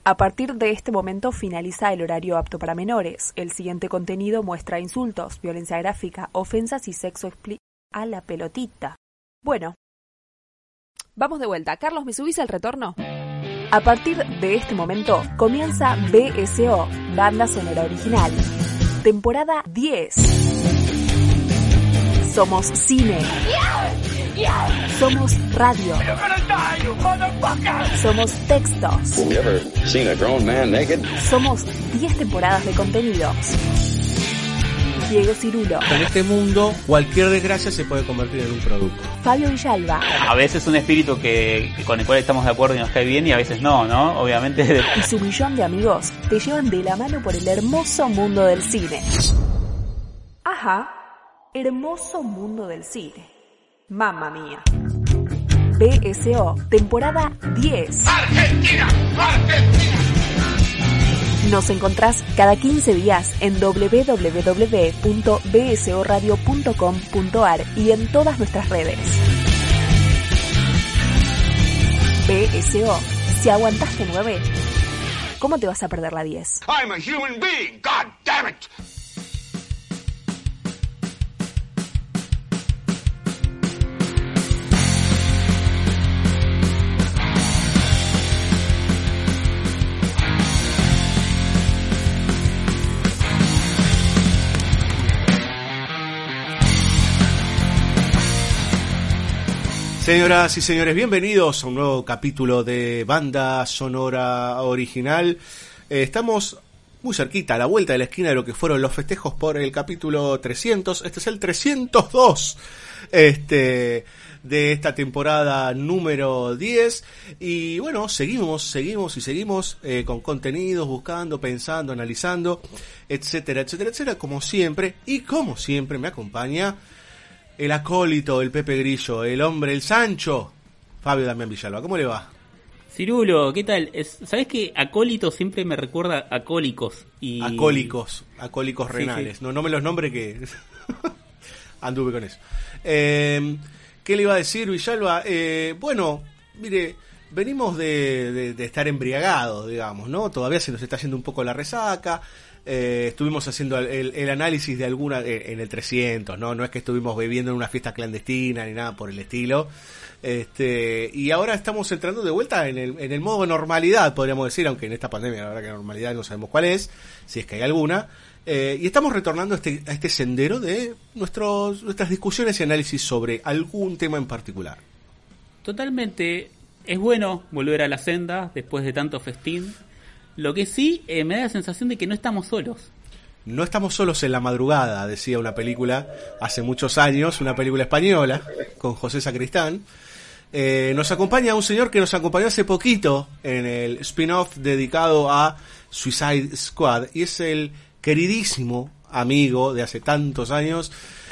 A partir de este momento finaliza el horario apto para menores. El siguiente contenido muestra insultos, violencia gráfica, ofensas y sexo explícito. A la pelotita. Bueno, vamos de vuelta. Carlos, ¿me subís al retorno? A partir de este momento comienza BSO, Banda Sonora Original. Temporada 10. Somos cine. Somos radio. Somos textos. Somos 10 temporadas de contenidos. Diego Cirulo. En este mundo, cualquier desgracia se puede convertir en un producto. Fabio Villalba. A veces un espíritu con el cual estamos de acuerdo y nos cae bien, y a veces no, ¿no? Obviamente. Y su millón de amigos te llevan de la mano por el hermoso mundo del cine. Ajá, hermoso mundo del cine. Mamma mía. BSO, temporada 10. ¡Argentina! ¡Argentina! Nos encontrás cada 15 días en www.bsoradio.com.ar y en todas nuestras redes. BSO, si aguantaste 9, ¿cómo te vas a perder la 10? I'm a human being, god damn it! Señoras y señores, bienvenidos a un nuevo capítulo de Banda Sonora Original. Estamos muy cerquita, a la vuelta de la esquina de lo que fueron los festejos por el capítulo 300. Este es el 302 de esta temporada número 10. Y bueno, seguimos con contenidos, buscando, pensando, analizando, etcétera, etcétera, etcétera, como siempre. Y como siempre me acompaña el acólito, el Pepe Grillo, el hombre, el Sancho, Fabio Damián Villalba. ¿Cómo le va? Cirulo, ¿qué tal? ¿Sabés que acólito siempre me recuerda a cólicos? Acólicos renales. Sí. No me los nombre que anduve con eso. ¿Qué le iba a decir, Villalba? Bueno, mire, venimos de estar embriagados, digamos, ¿no? Todavía se nos está haciendo un poco la resaca. Estuvimos haciendo el análisis de alguna en el 300, no es que estuvimos bebiendo en una fiesta clandestina ni nada por el estilo, y ahora estamos entrando de vuelta en el modo normalidad, podríamos decir, aunque en esta pandemia la verdad que la normalidad no sabemos cuál es, si es que hay alguna, y estamos retornando a este sendero de nuestras discusiones y análisis sobre algún tema en particular. Totalmente, es bueno volver a la senda después de tanto festín. Lo que sí, me da la sensación de que no estamos solos. No estamos solos en la madrugada, decía una película hace muchos años, una película española, con José Sacristán. Nos acompaña un señor que nos acompañó hace poquito en el spin-off dedicado a Suicide Squad, y es el queridísimo amigo de hace tantos años,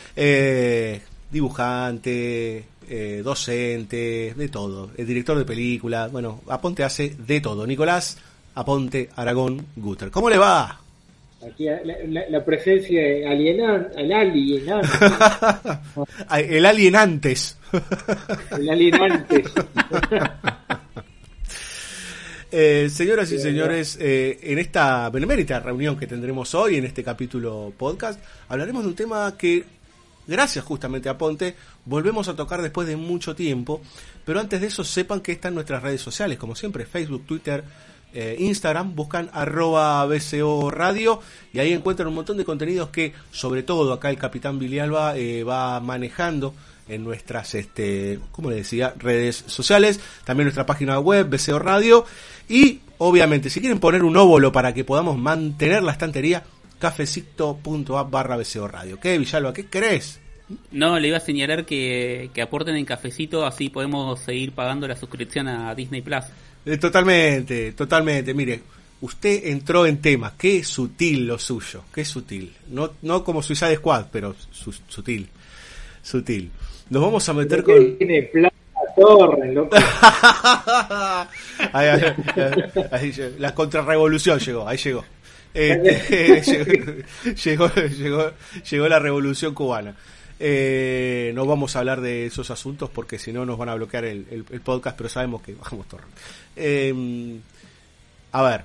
dibujante, docente, de todo, el director de película, bueno, Aponte hace de todo. Nicolás Aponte Aragón Guter. ¿Cómo le va? Aquí la presencia alienante. El alienantes. El alienantes. Señoras y señores, en esta benemérita reunión que tendremos hoy, en este capítulo podcast, hablaremos de un tema que, gracias justamente a Aponte, volvemos a tocar después de mucho tiempo. Pero antes de eso, sepan que están nuestras redes sociales, como siempre, Facebook, Twitter, Instagram, buscan @BSO Radio y ahí encuentran un montón de contenidos que, sobre todo acá el Capitán Villalba va manejando en nuestras, como le decía, redes sociales, también nuestra página web, BSO Radio, y obviamente si quieren poner un óvulo para que podamos mantener la estantería, cafecito.app/BSO Radio. ¿Qué, Villalba? ¿Qué crees? No, le iba a señalar que aporten en Cafecito, así podemos seguir pagando la suscripción a Disney Plus. Totalmente. Mire, usted entró en temas. Qué sutil lo suyo. Qué sutil. No como Suicide Squad, pero sutil. Nos vamos a meter con... Tiene plata torre, loco. ahí, la contrarrevolución llegó. Ahí llegó. Llegó la revolución cubana. No vamos a hablar de esos asuntos porque si no nos van a bloquear el podcast, pero sabemos que bajamos torre. A ver.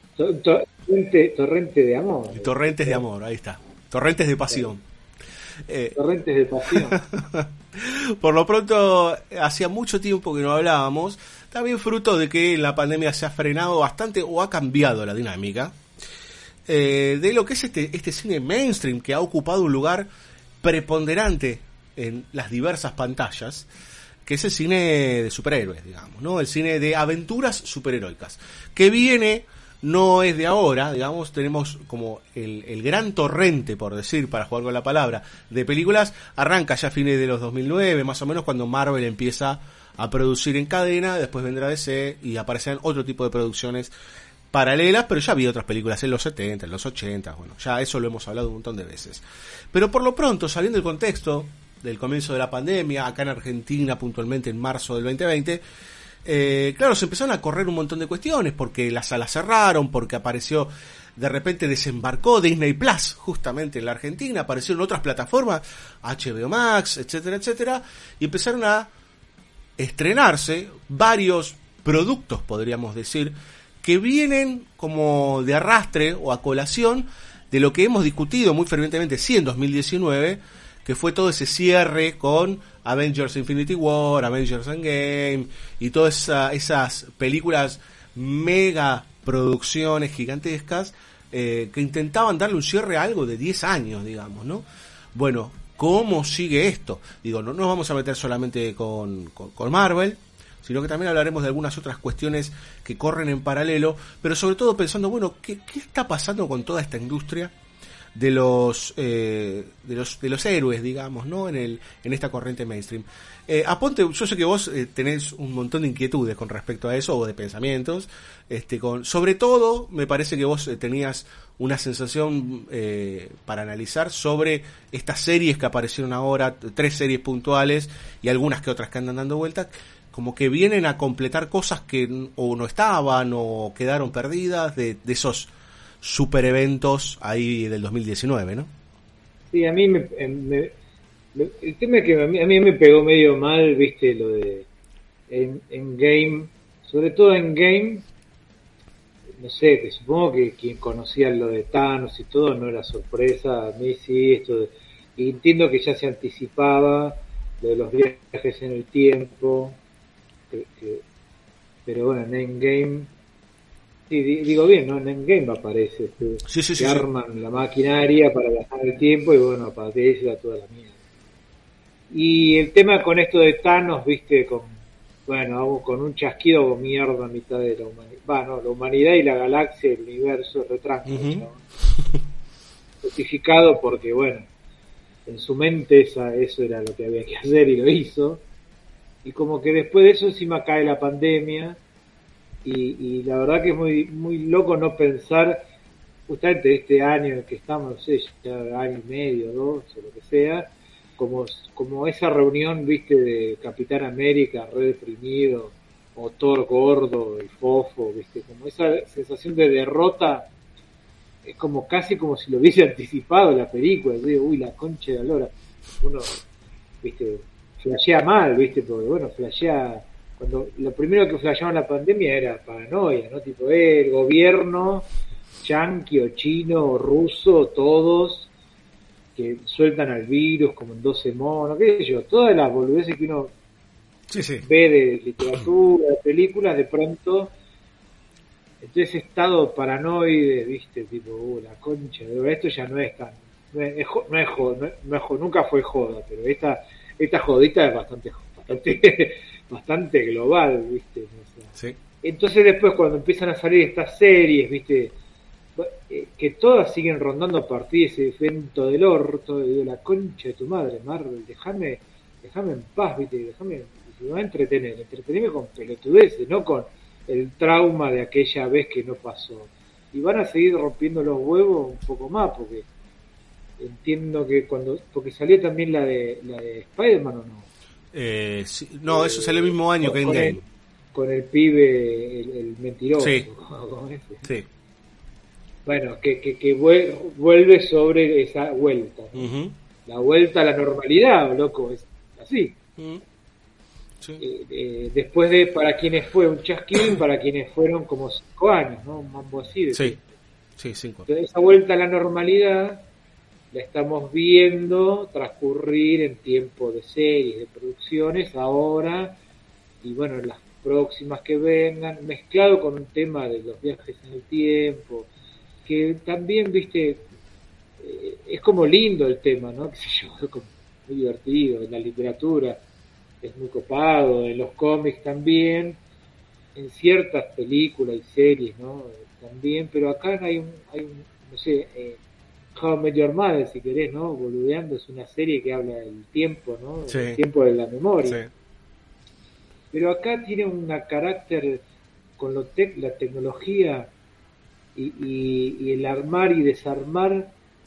Torrente de amor. Torrentes de amor, ahí está. Torrentes de pasión. Torrentes de pasión. Por lo pronto, hacía mucho tiempo que no hablábamos, también fruto de que la pandemia se ha frenado bastante o ha cambiado la dinámica de lo que es este cine mainstream que ha ocupado un lugar preponderante en las diversas pantallas, que es el cine de superhéroes, digamos, ¿no? El cine de aventuras superheroicas, que viene, no es de ahora, digamos, tenemos como el gran torrente, por decir, para jugar con la palabra, de películas, arranca ya a fines de los 2009, más o menos, cuando Marvel empieza a producir en cadena, después vendrá DC y aparecerán otro tipo de producciones paralelas, pero ya había otras películas en los 70, en los 80, bueno, ya eso lo hemos hablado un montón de veces. Pero por lo pronto, saliendo del contexto del comienzo de la pandemia, acá en Argentina, puntualmente en marzo del 2020, claro, se empezaron a correr un montón de cuestiones, porque las salas cerraron, porque apareció, de repente desembarcó Disney Plus, justamente en la Argentina, aparecieron otras plataformas, HBO Max, etcétera, etcétera, y empezaron a estrenarse varios productos, podríamos decir, que vienen como de arrastre o a colación de lo que hemos discutido muy fervientemente, sí, en 2019, que fue todo ese cierre con Avengers Infinity War, Avengers Endgame y todas esas películas mega producciones gigantescas que intentaban darle un cierre a algo de 10 años, digamos, ¿no? Bueno, ¿cómo sigue esto? Digo, no nos vamos a meter solamente con Marvel, sino que también hablaremos de algunas otras cuestiones que corren en paralelo, pero sobre todo pensando, bueno, ¿qué está pasando con toda esta industria de los héroes, digamos, ¿no? En esta corriente mainstream. Aponte, yo sé que vos tenés un montón de inquietudes con respecto a eso, o de pensamientos, sobre todo me parece que vos tenías una sensación para analizar sobre estas series que aparecieron ahora, 3 series puntuales y algunas que otras que andan dando vueltas, como que vienen a completar cosas que o no estaban o quedaron perdidas de esos super eventos ahí del 2019, ¿no? Sí, a mí el tema es que a mí me pegó medio mal, viste, lo de en Game, sobre todo en Game, no sé, que supongo que quien conocía lo de Thanos y todo no era sorpresa, a mí sí, y entiendo que ya se anticipaba lo de los viajes en el tiempo, pero bueno, en Endgame, sí, digo bien, ¿no? En Endgame aparece, sí, arman la maquinaria para viajar el tiempo y bueno, a partir de ahí se da toda la mierda. Y el tema con esto de Thanos, viste, con un chasquido hago mierda a mitad de la humanidad, la humanidad y la galaxia, el universo, retranca, justificado porque, bueno, en su mente eso era lo que había que hacer y lo hizo. Y como que después de eso encima cae la pandemia y la verdad que es muy muy loco no pensar justamente este año en el que estamos, no sé, ya año y medio, 2 o lo que sea, como esa reunión, viste, de Capitán América re deprimido o Thor gordo y fofo, viste, como esa sensación de derrota, es como casi como si lo hubiese anticipado la película. Digo, uy, la concha de la lora, uno, viste, flashea mal, viste, porque bueno, flashea, cuando lo primero que flasheaba en la pandemia era paranoia, ¿no? Tipo, el gobierno yanqui o chino o ruso, todos que sueltan al virus como en 12 monos, qué sé yo, todas las boludeces que uno ve de literatura, de películas, de pronto, entonces ese estado paranoide, viste, tipo, la concha, esto ya no es tan, nunca fue joda, pero esta jodita es bastante global, viste. O sea, sí. Entonces después cuando empiezan a salir estas series, viste, que todas siguen rondando a partir de ese evento del orto, digo, la concha de tu madre, Marvel, déjame en paz, viste, me va a entretenerme con pelotudeces, no con el trauma de aquella vez que no pasó. Y van a seguir rompiendo los huevos un poco más, porque entiendo que porque salió también la de Spider-Man, ¿o no? Sí, no, eso salió el mismo año que Endgame. Con el pibe, el mentiroso. Sí. Sí. Bueno, que vuelve sobre esa vuelta, ¿no? La vuelta a la normalidad, loco, es así. después de para quienes fue un chasquido y para quienes fueron como 5 años, ¿no? Un mambo así. Sí, 5. Entonces, esa vuelta a la normalidad la estamos viendo transcurrir en tiempo de series, de producciones, ahora, y bueno, las próximas que vengan, mezclado con un tema de los viajes en el tiempo, que también, viste, es como lindo el tema, ¿no? Qué sé yo, es como muy divertido, en la literatura es muy copado, en los cómics también, en ciertas películas y series, ¿no? También, pero acá hay un no sé, How I Met Your Mother, si querés, ¿no? Boludeando, es una serie que habla del tiempo, ¿no? Sí. El tiempo de la memoria. Sí. Pero acá tiene un carácter con la tecnología y el armar y desarmar,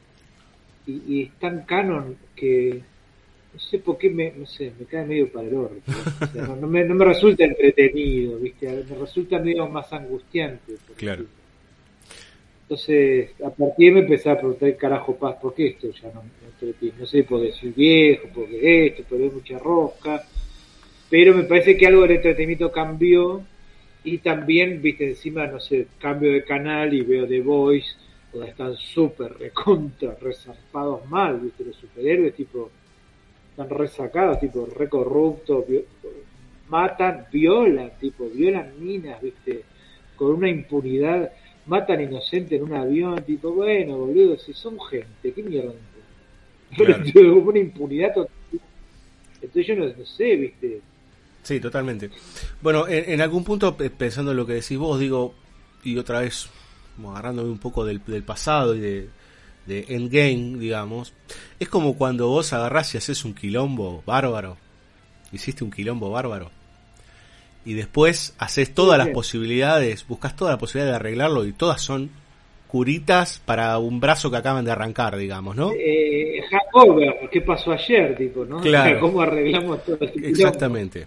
y es tan canon que no sé por qué me cae medio para el orto. O sea, no me resulta entretenido, ¿viste? Me resulta medio más angustiante. Claro. Entonces, a partir me empecé a preguntar, carajo, paz, ¿por qué esto ya no me entretiene? No sé, porque soy viejo, porque esto, pero hay mucha rosca. Pero me parece que algo del entretenimiento cambió, y también, viste, encima, no sé, cambio de canal y veo The Voice, donde están súper recontra, resarpados mal, viste, los superhéroes, tipo, están resacados, tipo, recorruptos, matan, violan minas, viste, con una impunidad, matan inocentes en un avión, tipo, bueno, boludo, si son gente, ¿qué mierda? Claro. Pero una impunidad total. Entonces yo no sé, viste. Sí, totalmente. Bueno, en algún punto, pensando en lo que decís vos, digo, y otra vez, como agarrándome un poco del pasado y de Endgame, digamos, es como cuando vos agarrás y haces un quilombo bárbaro, hiciste un quilombo bárbaro, y después haces todas las posibilidades, buscas toda la posibilidad de arreglarlo, y todas son curitas para un brazo que acaban de arrancar, digamos, ¿no? Hangover, ¿qué pasó ayer, tipo, no? Claro. O sea, ¿cómo arreglamos todo este Exactamente.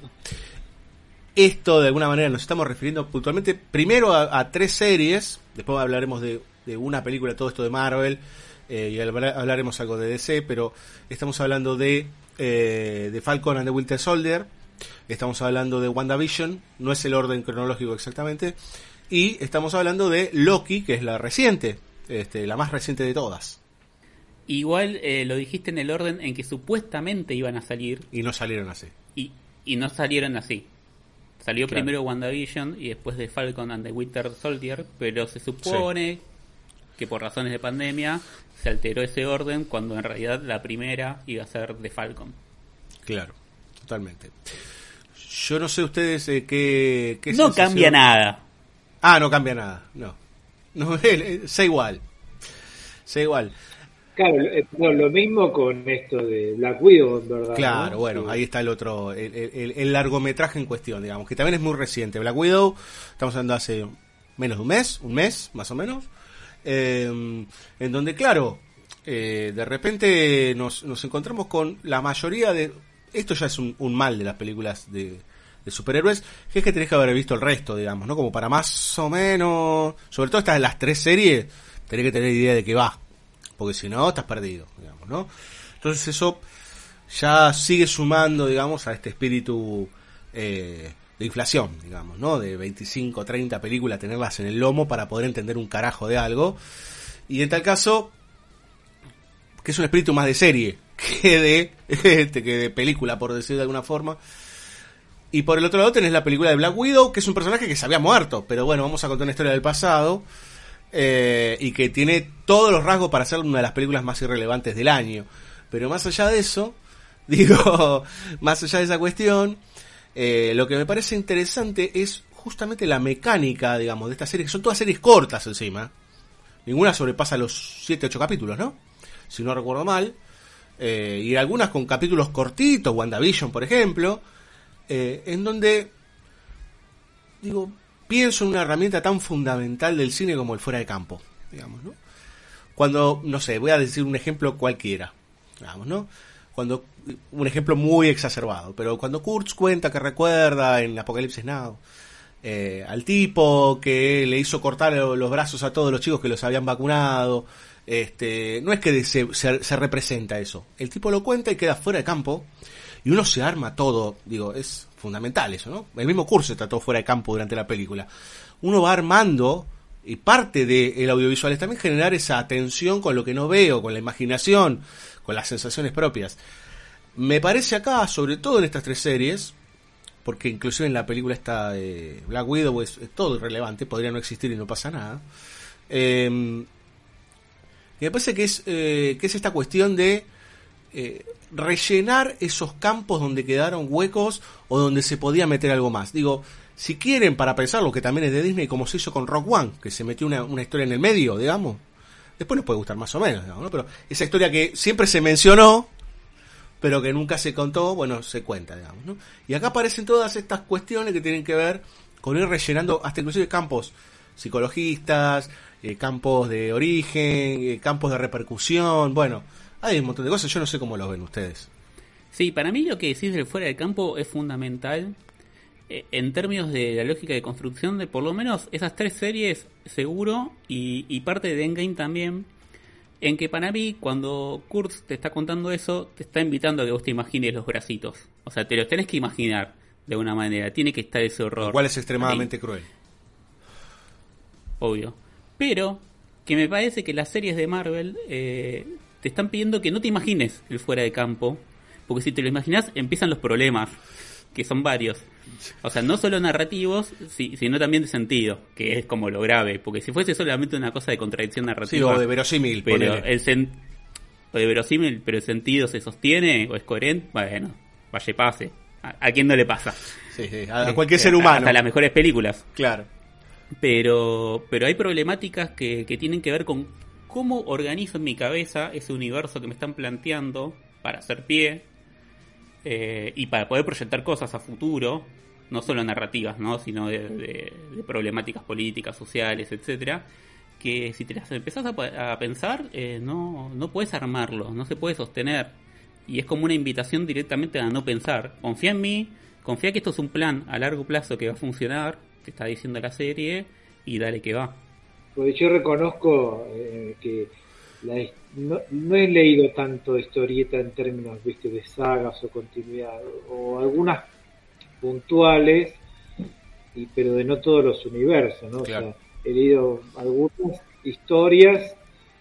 Esto, de alguna manera, nos estamos refiriendo puntualmente primero a 3 series, después hablaremos de una película, todo esto de Marvel, y hablaremos algo de DC, pero estamos hablando de Falcon and the Winter Soldier, estamos hablando de WandaVision, no es el orden cronológico exactamente, y estamos hablando de Loki, que es la reciente, la más reciente de todas. Igual lo dijiste en el orden en que supuestamente iban a salir. Y no salieron así. Y no salieron así. Salió Claro. primero WandaVision y después de Falcon and the Winter Soldier, pero se supone que por razones de pandemia se alteró ese orden, cuando en realidad la primera iba a ser de Falcon. Claro, totalmente. Yo no sé ustedes qué No sensación... cambia nada. Ah, no cambia nada, no sé igual. Claro, lo mismo con esto de Black Widow, en verdad. Claro, ¿no? bueno, Sí. ahí está el otro, el largometraje en cuestión, digamos, que también es muy reciente. Black Widow, estamos hablando hace menos de un mes, más o menos, en donde, claro, de repente nos encontramos con la mayoría de... Esto ya es un mal de las películas de superhéroes, que es que tenés que haber visto el resto, digamos, ¿no? Como para más o menos, sobre todo estas de las 3 series, tenés que tener idea de qué va, porque si no, estás perdido, digamos, ¿no? Entonces eso ya sigue sumando, digamos, a este espíritu de inflación, digamos, ¿no? De 25, 30 películas, tenerlas en el lomo para poder entender un carajo de algo. Y en tal caso, que es un espíritu más de serie que de película, por decir de alguna forma. Y por el otro lado tenés la película de Black Widow, que es un personaje que se había muerto, pero bueno, vamos a contar una historia del pasado, y que tiene todos los rasgos para ser una de las películas más irrelevantes del año. Pero más allá de eso, más allá de esa cuestión, lo que me parece interesante es justamente la mecánica, digamos, de esta serie, que son todas series cortas encima. Ninguna sobrepasa los 7-8 capítulos, ¿no? Si no recuerdo mal. Y algunas con capítulos cortitos, WandaVision, por ejemplo, en donde, digo, pienso en una herramienta tan fundamental del cine como el fuera de campo, digamos, ¿no? Cuando, no sé, voy a decir un ejemplo cualquiera, digamos, ¿no? Cuando, un ejemplo muy exacerbado, pero cuando Kurtz cuenta que recuerda en Apocalipsis Now al tipo que le hizo cortar los brazos a todos los chicos que los habían vacunado, no es que se representa eso, el tipo lo cuenta y queda fuera de campo, y uno se arma todo, digo, es fundamental eso, ¿no? El mismo curso está todo fuera de campo durante la película. Uno va armando, y parte del audiovisual es también generar esa atención con lo que no veo, con la imaginación, con las sensaciones propias. Me parece acá, sobre todo en estas 3 series, porque inclusive en la película esta Black Widow es todo irrelevante, podría no existir y no pasa nada. Me parece que es esta cuestión de rellenar esos campos donde quedaron huecos o donde se podía meter algo más. Digo, si quieren, para pensar lo que también es de Disney, como se hizo con Rogue One, que se metió una historia en el medio, digamos, después nos puede gustar más o menos, digamos, ¿no? Pero esa historia que siempre se mencionó, pero que nunca se contó, bueno, se cuenta, digamos, ¿no? Y acá aparecen todas estas cuestiones que tienen que ver con ir rellenando hasta inclusive campos psicologistas, campos de origen, campos de repercusión, bueno, hay un montón de cosas, yo no sé cómo los ven ustedes. Sí, para mí lo que decís del fuera de campo es fundamental en términos de la lógica de construcción de por lo menos esas 3 series, seguro, y parte de Endgame también, en que para mí, cuando Kurtz te está contando eso, te está invitando a que vos te imagines los bracitos. O sea, te los tenés que imaginar de alguna manera. Tiene que estar ese horror. Lo cual es extremadamente ahí, cruel. Obvio. Pero, que me parece que las series de Marvel te están pidiendo que no te imagines el fuera de campo. Porque si te lo imaginas, empiezan los problemas. Que son varios. O sea, no solo narrativos, sino también de sentido, que es como lo grave. Porque si fuese solamente una cosa de contradicción narrativa... Sí, o de verosímil, pero o de verosímil, pero el sentido se sostiene o es coherente, bueno, vaya pase. ¿A quién no le pasa? Sí, a cualquier ser humano. Hasta las mejores películas. Claro. Pero hay problemáticas que tienen que ver con cómo organizo en mi cabeza ese universo que me están planteando para hacer pie y para poder proyectar cosas a futuro, no solo narrativas, ¿no? Sino de problemáticas políticas, sociales, etcétera, que si te las empezás a pensar, no puedes armarlo, no se puede sostener, y es como una invitación directamente a no pensar. Confía en mí, confía que esto es un plan a largo plazo que va a funcionar, te está diciendo la serie, y dale que va. Porque yo reconozco que no he leído tanto historieta en términos, viste, de sagas o continuidad, o algunas puntuales, pero de no todos los universos, ¿no? Claro. O sea, he leído algunas historias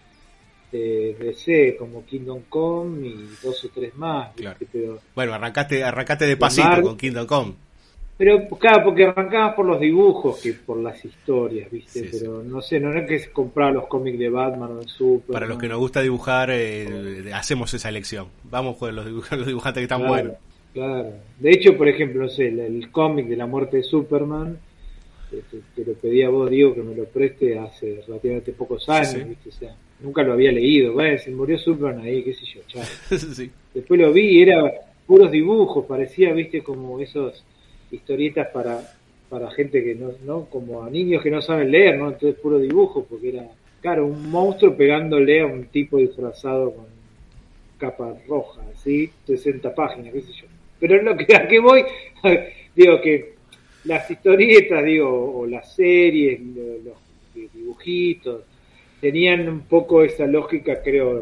de DC, como Kingdom Come y 2 o 3 más, ¿viste? Claro. Pero bueno, arrancate de pasito con Kingdom Come. Pero claro, porque arrancabas por los dibujos que por las historias, ¿viste? Sí, pero no sé, no es que comprar los cómics de Batman o de Superman. Para los que nos gusta dibujar, hacemos esa elección. Vamos con los dibujantes que están claro, buenos. Claro. De hecho, por ejemplo, no sé, el cómic de la muerte de Superman, te lo pedí a vos, Diego, que me lo preste hace relativamente pocos años, Sí. ¿viste? O sea, nunca lo había leído. Bueno, se murió Superman ahí, qué sé yo, chao. Sí. Después lo vi y era puros dibujos, parecía, viste, como esos historietas para gente que no, como a niños que no saben leer, ¿no? Entonces puro dibujo, porque era, claro, un monstruo pegándole a un tipo disfrazado con capa roja, así, 60 páginas, qué sé yo. Pero lo que a qué voy, digo que las historietas, digo, o las series, los dibujitos, tenían un poco esa lógica, creo,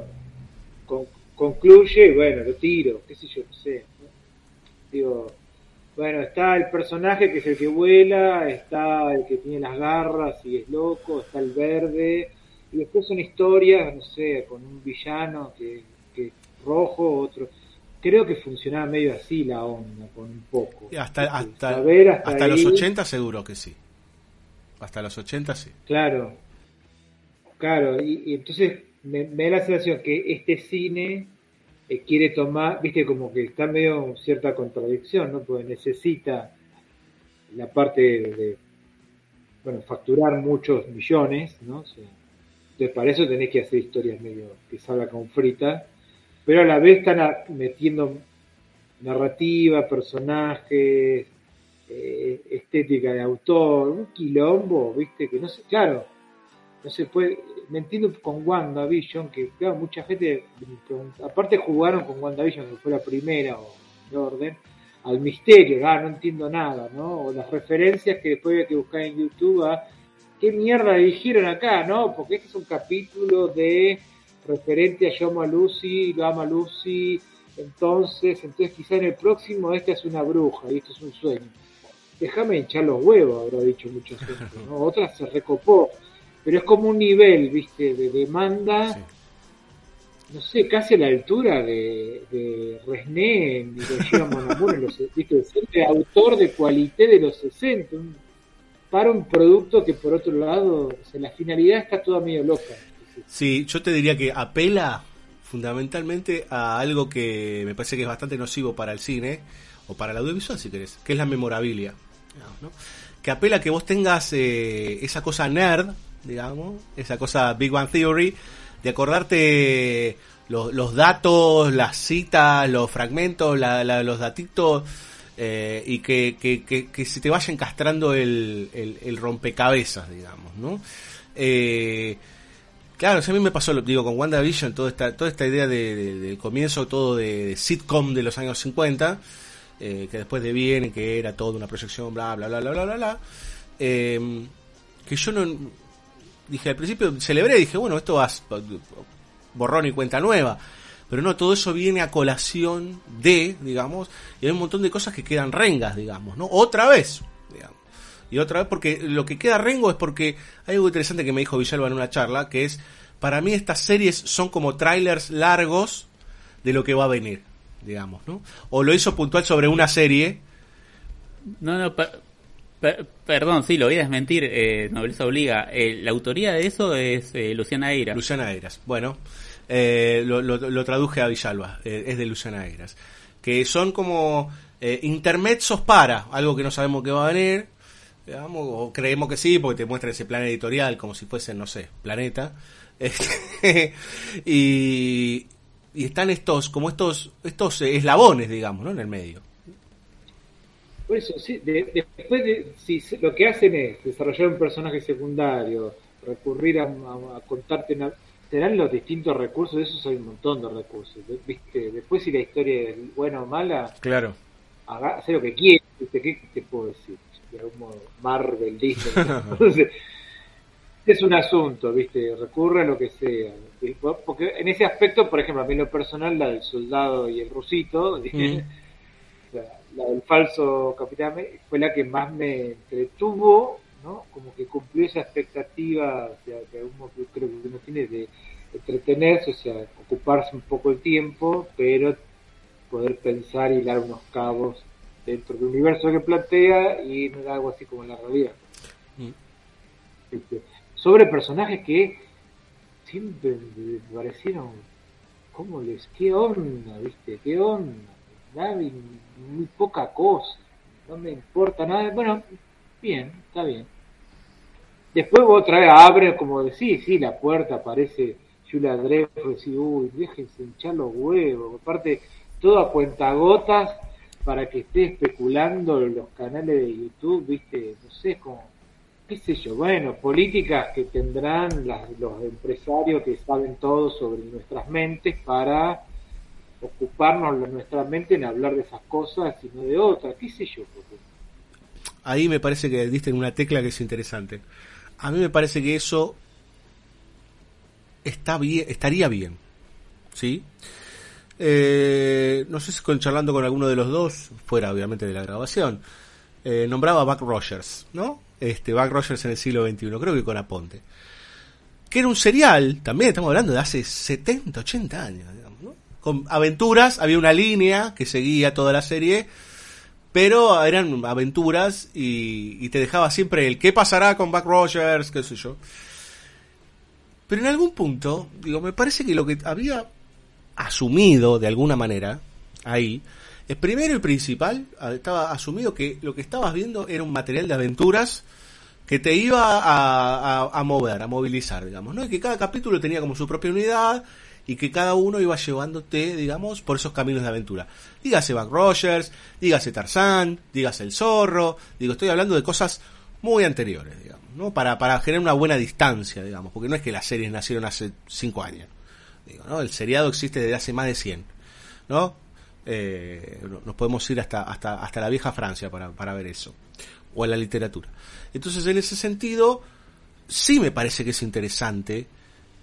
concluye, bueno, lo tiro, qué sé yo, no sé, ¿no? Digo, bueno, está el personaje que es el que vuela, está el que tiene las garras y es loco, está el verde, y después son historias, no sé, con un villano que es rojo, otro. Creo que funcionaba medio así la onda, con un poco. Hasta los 80 seguro que sí. Hasta los 80 sí. Claro, y entonces me da la sensación que este cine quiere tomar, viste, como que está medio en cierta contradicción, ¿no? Porque necesita la parte de bueno, facturar muchos millones, ¿no? O sea, entonces para eso tenés que hacer historias medio que salga con frita, pero a la vez están metiendo narrativa, personajes, estética de autor, un quilombo, viste, que no sé, claro, no se puede. Me entiendo con WandaVision, que claro, mucha gente, aparte jugaron con WandaVision, que fue la primera o de orden, al misterio, no entiendo nada, ¿no? O las referencias que después había que buscar en YouTube, ¿qué mierda dijeron acá, no? Porque este es un capítulo de referente a Yo Amo a Lucy, Lo Ama Lucy, Entonces quizá en el próximo esta es una bruja y esto es un sueño. Déjame hinchar los huevos, habrá dicho mucha gente, ¿no? Otra se recopó, pero es como un nivel, viste, de demanda, sí. No sé, casi a la altura de Resné en Hiroshima Mon Amour, viste, siempre autor de cualité de los 60, para un producto que por otro lado, o sea, la finalidad está toda medio loca. Sí, yo te diría que apela fundamentalmente a algo que me parece que es bastante nocivo para el cine, o para el audiovisual si querés, que es la memorabilia, ¿no? Que apela a que vos tengas esa cosa nerd, digamos, esa cosa Big Bang Theory, de acordarte los datos, las citas, los fragmentos, los datitos, y que se te vaya encastrando el rompecabezas, digamos, ¿no? Claro, a mí me pasó, digo, con WandaVision, toda esta idea del comienzo, todo de sitcom de los años 50, que después deviene, que era toda una proyección, bla, bla, bla, bla, bla, bla, bla, que yo no... Dije, al principio celebré, dije, bueno, esto va borrón y cuenta nueva, pero no, todo eso viene a colación de, digamos, y hay un montón de cosas que quedan rengas, digamos, ¿no? Otra vez, digamos. Y otra vez, porque lo que queda rengo es porque hay algo interesante que me dijo Villalba en una charla, que es, para mí estas series son como trailers largos de lo que va a venir, digamos, ¿no? O lo hizo puntual sobre una serie. No, perdón, sí, lo voy a desmentir, Nobleza Obliga. La autoría de eso es Luciana Eiras. Luciana Eiras, bueno, lo traduje a Villalba, es de Luciana Eiras. Que son como intermezzos para algo que no sabemos que va a venir, digamos, o creemos que sí, porque te muestra ese plan editorial como si fuese, no sé, Planeta. y están estos eslabones, digamos, ¿no? En el medio. Por eso, sí, después si lo que hacen es desarrollar un personaje secundario, recurrir a contarte serán los distintos recursos, de esos hay un montón de recursos, ¿viste? Después si la historia es buena o mala, claro, haz lo que quieras, ¿qué te puedo decir? De algún modo, Marvel, Disney, entonces, es un asunto, ¿viste? Recurre a lo que sea, porque en ese aspecto, por ejemplo, a mí en lo personal, la del soldado y el rusito, la del falso Capitán fue la que más me entretuvo, ¿no? Como que cumplió esa expectativa, o sea, que uno creo que uno tiene de entretenerse, o sea, ocuparse un poco el tiempo, pero poder pensar y hilar unos cabos dentro del universo que plantea y no era algo así como en la realidad. Sobre personajes que siempre me parecieron, qué onda, ¿viste? ¿Qué onda? Muy poca cosa, no me importa nada, bueno, bien, está bien. Después otra vez abre, como decís, sí, la puerta, aparece Julia Dreyfus, y uy, déjense hinchar los huevos, aparte todo a cuentagotas para que esté especulando los canales de YouTube, viste, no sé, como, qué sé yo, bueno, políticas que tendrán los empresarios que saben todo sobre nuestras mentes para ocuparnos nuestra mente en hablar de esas cosas y no de otras, qué sé yo. Ahí me parece que diste en una tecla que es interesante. A mí me parece que eso estaría bien, ¿sí? No sé si charlando con alguno de los dos, fuera obviamente de la grabación, nombraba a Buck Rogers, ¿no? Buck Rogers en el siglo XXI, creo que con Aponte. Que era un serial, también estamos hablando de hace 70, 80 años, digamos, ¿no? Con aventuras, había una línea que seguía toda la serie, pero eran aventuras y te dejaba siempre el qué pasará con Buck Rogers, qué sé yo. Pero en algún punto, digo, me parece que lo que había asumido de alguna manera ahí, es primero y principal, estaba asumido que lo que estabas viendo era un material de aventuras que te iba a mover, a movilizar, digamos, ¿no? Y que cada capítulo tenía como su propia unidad y que cada uno iba llevándote, digamos, por esos caminos de aventura. Dígase Buck Rogers, dígase Tarzán, dígase El Zorro, digo, estoy hablando de cosas muy anteriores, digamos, ¿no? Para generar una buena distancia, digamos, porque no es que las series nacieron hace 5 años, digo, ¿no? El seriado existe desde hace más de 100, ¿no? Nos podemos ir hasta la vieja Francia para ver eso, o en la literatura. Entonces, en ese sentido, sí me parece que es interesante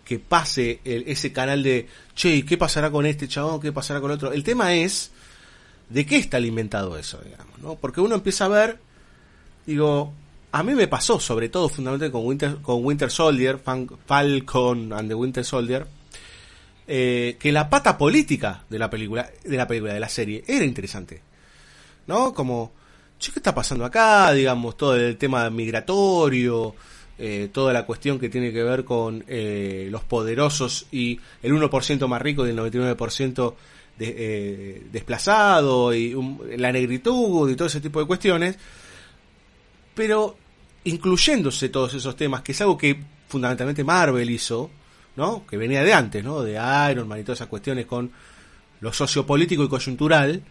que pase ese canal de, che, ¿qué pasará con este chabón? ¿Qué pasará con otro? El tema es, ¿de qué está alimentado eso, digamos, ¿no? Porque uno empieza a ver, digo, a mí me pasó, sobre todo fundamentalmente con Winter Soldier, Falcon and the Winter Soldier, que la pata política de la película, de la serie, era interesante, ¿no? Como, che, ¿qué está pasando acá? Digamos, todo el tema migratorio, toda la cuestión que tiene que ver con los poderosos y el 1% más rico y el 99% desplazado, y la negritud y todo ese tipo de cuestiones, pero incluyéndose todos esos temas, que es algo que fundamentalmente Marvel hizo, ¿no? Que venía de antes, ¿no? De Iron Man y todas esas cuestiones con lo sociopolítico y coyuntural.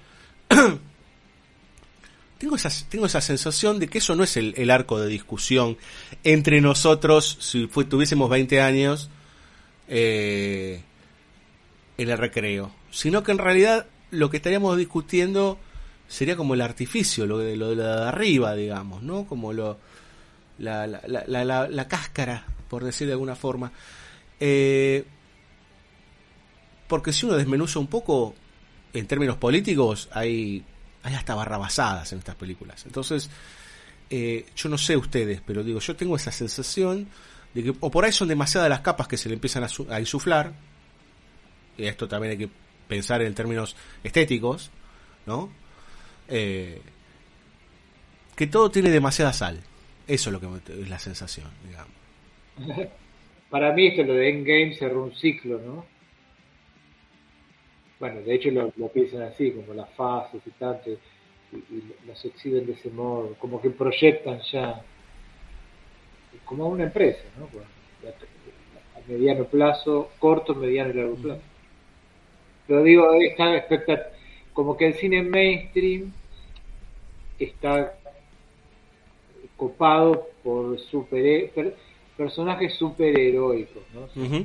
Tengo esa sensación de que eso no es el arco de discusión entre nosotros si tuviésemos 20 años en el recreo, sino que en realidad lo que estaríamos discutiendo sería como el artificio, lo de arriba, digamos, ¿no? Como la cáscara, por decir de alguna forma. Porque si uno desmenuza un poco en términos políticos, hay hasta barrabasadas en estas películas. Entonces, yo no sé ustedes, pero digo, yo tengo esa sensación de que o por ahí son demasiadas las capas que se le empiezan a insuflar, y esto también hay que pensar en términos estéticos, ¿no? Que todo tiene demasiada sal. Eso es lo que es la sensación, digamos. Para mí esto, lo de Endgame, cerró un ciclo, ¿no? Bueno, de hecho lo piensan así, como las fases y tanto, y los exhiben de ese modo, como que proyectan ya, como una empresa, ¿no? A mediano plazo, corto, mediano y largo plazo. Lo digo, como que el cine mainstream está copado por personajes superheroicos, ¿no? Uh-huh.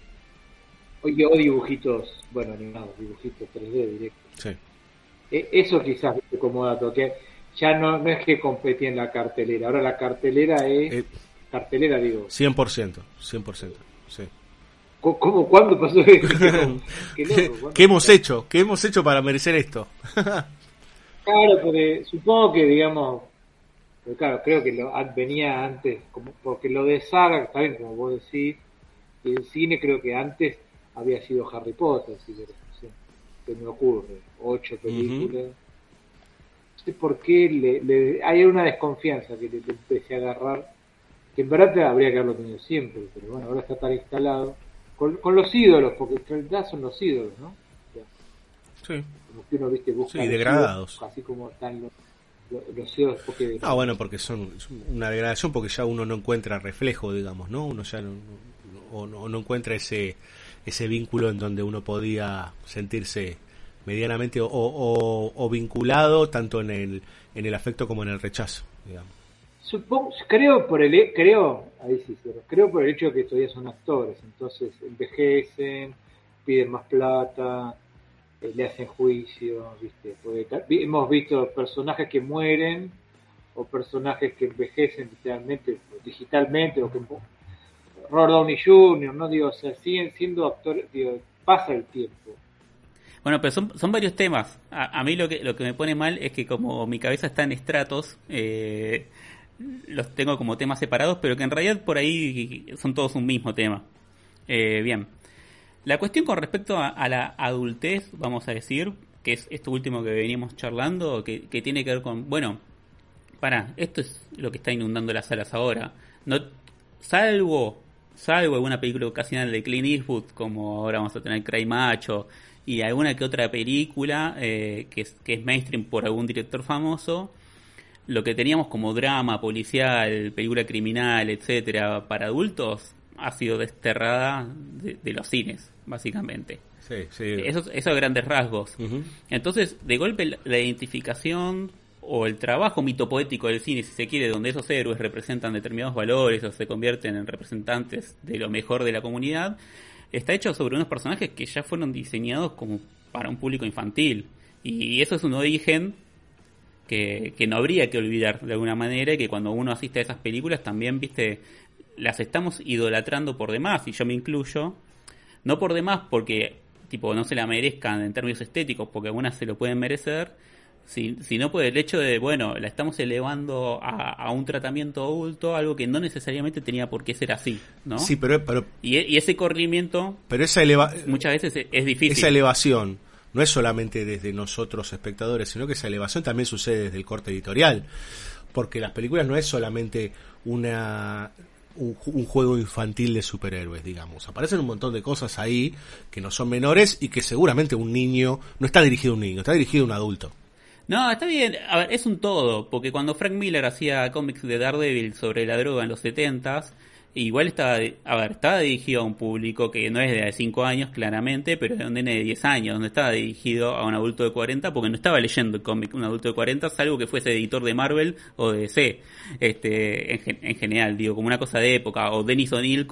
O dibujitos, bueno, animados, dibujitos 3D directos. Sí. Eso quizás me incomoda, porque ya no es que competía en la cartelera, ahora la cartelera es... cartelera, digo. 100%, sí. ¿Cómo? ¿Cuándo pasó esto? ¿Qué hemos hecho? ¿Qué hemos hecho para merecer esto? Claro, porque supongo que, digamos, pero claro, creo que venía antes, porque lo de saga, está bien, como vos decís, y el cine creo que antes había sido Harry Potter, si querés, ¿sí? Se me ocurre, 8 películas. Uh-huh. No sé por qué hay una desconfianza que le empecé a agarrar, que en verdad habría que haberlo tenido siempre, pero bueno, ahora está tan instalado, con los ídolos, porque en realidad son los ídolos, ¿no? O sea, sí. Como que uno, viste, busca sí, degradados. Ídolos, así como están los ídolos, porque... Ah, bueno, porque son una degradación, porque ya uno no encuentra reflejo, digamos, ¿no? Uno ya no encuentra ese vínculo en donde uno podía sentirse medianamente o vinculado tanto en el afecto como en el rechazo, digamos. Creo por el hecho de que todavía son actores, entonces envejecen, piden más plata, le hacen juicio, ¿viste? Porque hemos visto personajes que mueren o personajes que envejecen digitalmente, o que Robert Downey Jr., ¿no? Digo, o sea, siguen siendo actores, digo, pasa el tiempo. Bueno, pero son varios temas. A mí lo que me pone mal es que como mi cabeza está en estratos, los tengo como temas separados, pero que en realidad por ahí son todos un mismo tema. Bien. La cuestión con respecto a la adultez, vamos a decir, que es esto último que venimos charlando, que tiene que ver con, bueno, esto es lo que está inundando las salas ahora. No, salvo alguna película ocasional de Clint Eastwood, como ahora vamos a tener Cry Macho, y alguna que otra película que es mainstream por algún director famoso, lo que teníamos como drama policial, película criminal, etcétera, para adultos, ha sido desterrada de los cines, básicamente. Sí. Eso a grandes rasgos. Uh-huh. Entonces, de golpe, la identificación o el trabajo mitopoético del cine, si se quiere, donde esos héroes representan determinados valores o se convierten en representantes de lo mejor de la comunidad, está hecho sobre unos personajes que ya fueron diseñados como para un público infantil. Y eso es un origen que no habría que olvidar de alguna manera, y que cuando uno asiste a esas películas también, viste, las estamos idolatrando por demás, y yo me incluyo, no por demás porque tipo no se la merezcan en términos estéticos, porque algunas se lo pueden merecer, sino por el hecho de, bueno, la estamos elevando a un tratamiento adulto, algo que no necesariamente tenía por qué ser así, ¿no? Sí, pero y ese corrimiento muchas veces es difícil. Esa elevación no es solamente desde nosotros espectadores, sino que esa elevación también sucede desde el corte editorial, porque las películas no es solamente un juego infantil de superhéroes, digamos. Aparecen un montón de cosas ahí que no son menores y que seguramente un niño, no está dirigido a un niño, está dirigido a un adulto. No, está bien, a ver, es un todo, porque cuando Frank Miller hacía cómics de Daredevil sobre la droga en los 70s, igual estaba dirigido a un público que no es de 5 años, claramente, pero era un nene de 10 años, no estaba dirigido a un adulto de 40, porque no estaba leyendo el cómic un adulto de 40, salvo que fuese editor de Marvel o de DC, en general, digo, como una cosa de época, o Dennis O'Neil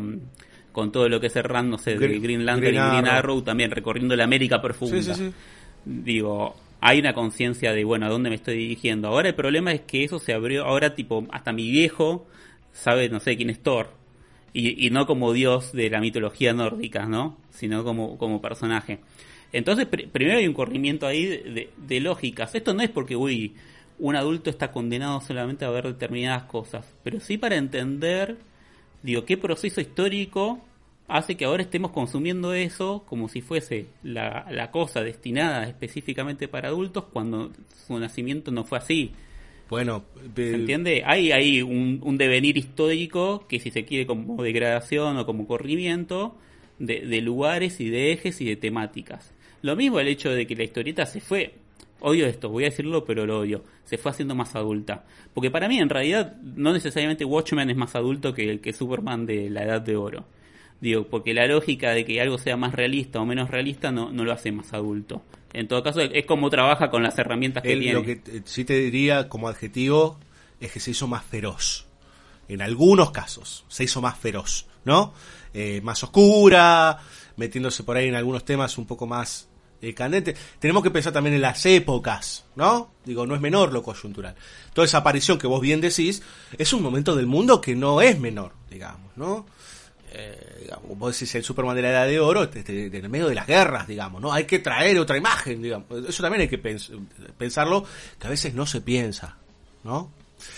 con todo lo que es el run, no sé, de Green Lantern y Green Arrow, también recorriendo la América profunda. Sí. Digo, hay una conciencia de, bueno, ¿a dónde me estoy dirigiendo? Ahora el problema es que eso se abrió, ahora tipo, hasta mi viejo sabe, no sé, quién es Thor. Y no como dios de la mitología nórdica, ¿no? Sino como personaje. Entonces, primero hay un corrimiento ahí de lógicas. Esto no es porque, un adulto está condenado solamente a ver determinadas cosas, pero sí para entender, digo, qué proceso histórico hace que ahora estemos consumiendo eso como si fuese la cosa destinada específicamente para adultos, cuando su nacimiento no fue así. Bueno, ¿se entiende? Hay un devenir histórico que, si se quiere, como degradación o como corrimiento de lugares y de ejes y de temáticas. Lo mismo el hecho de que la historieta se fue, odio esto, voy a decirlo, pero lo odio, se fue haciendo más adulta. Porque para mí, en realidad, no necesariamente Watchmen es más adulto que Superman de la Edad de Oro. Digo, porque la lógica de que algo sea más realista o menos realista no lo hace más adulto. En todo caso, es como trabaja con las herramientas que tiene. Lo que sí te diría como adjetivo es que se hizo más feroz. En algunos casos se hizo más feroz, ¿no? Más oscura, metiéndose por ahí en algunos temas un poco más candentes. Tenemos que pensar también en las épocas, ¿no? Digo, no es menor lo coyuntural. Toda esa aparición que vos bien decís es un momento del mundo que no es menor, digamos, ¿no? Digamos, vos decís el Superman de la Edad de Oro, en el medio de las guerras, digamos, ¿no? Hay que traer otra imagen, digamos. Eso también hay que pensarlo, que a veces no se piensa, ¿no?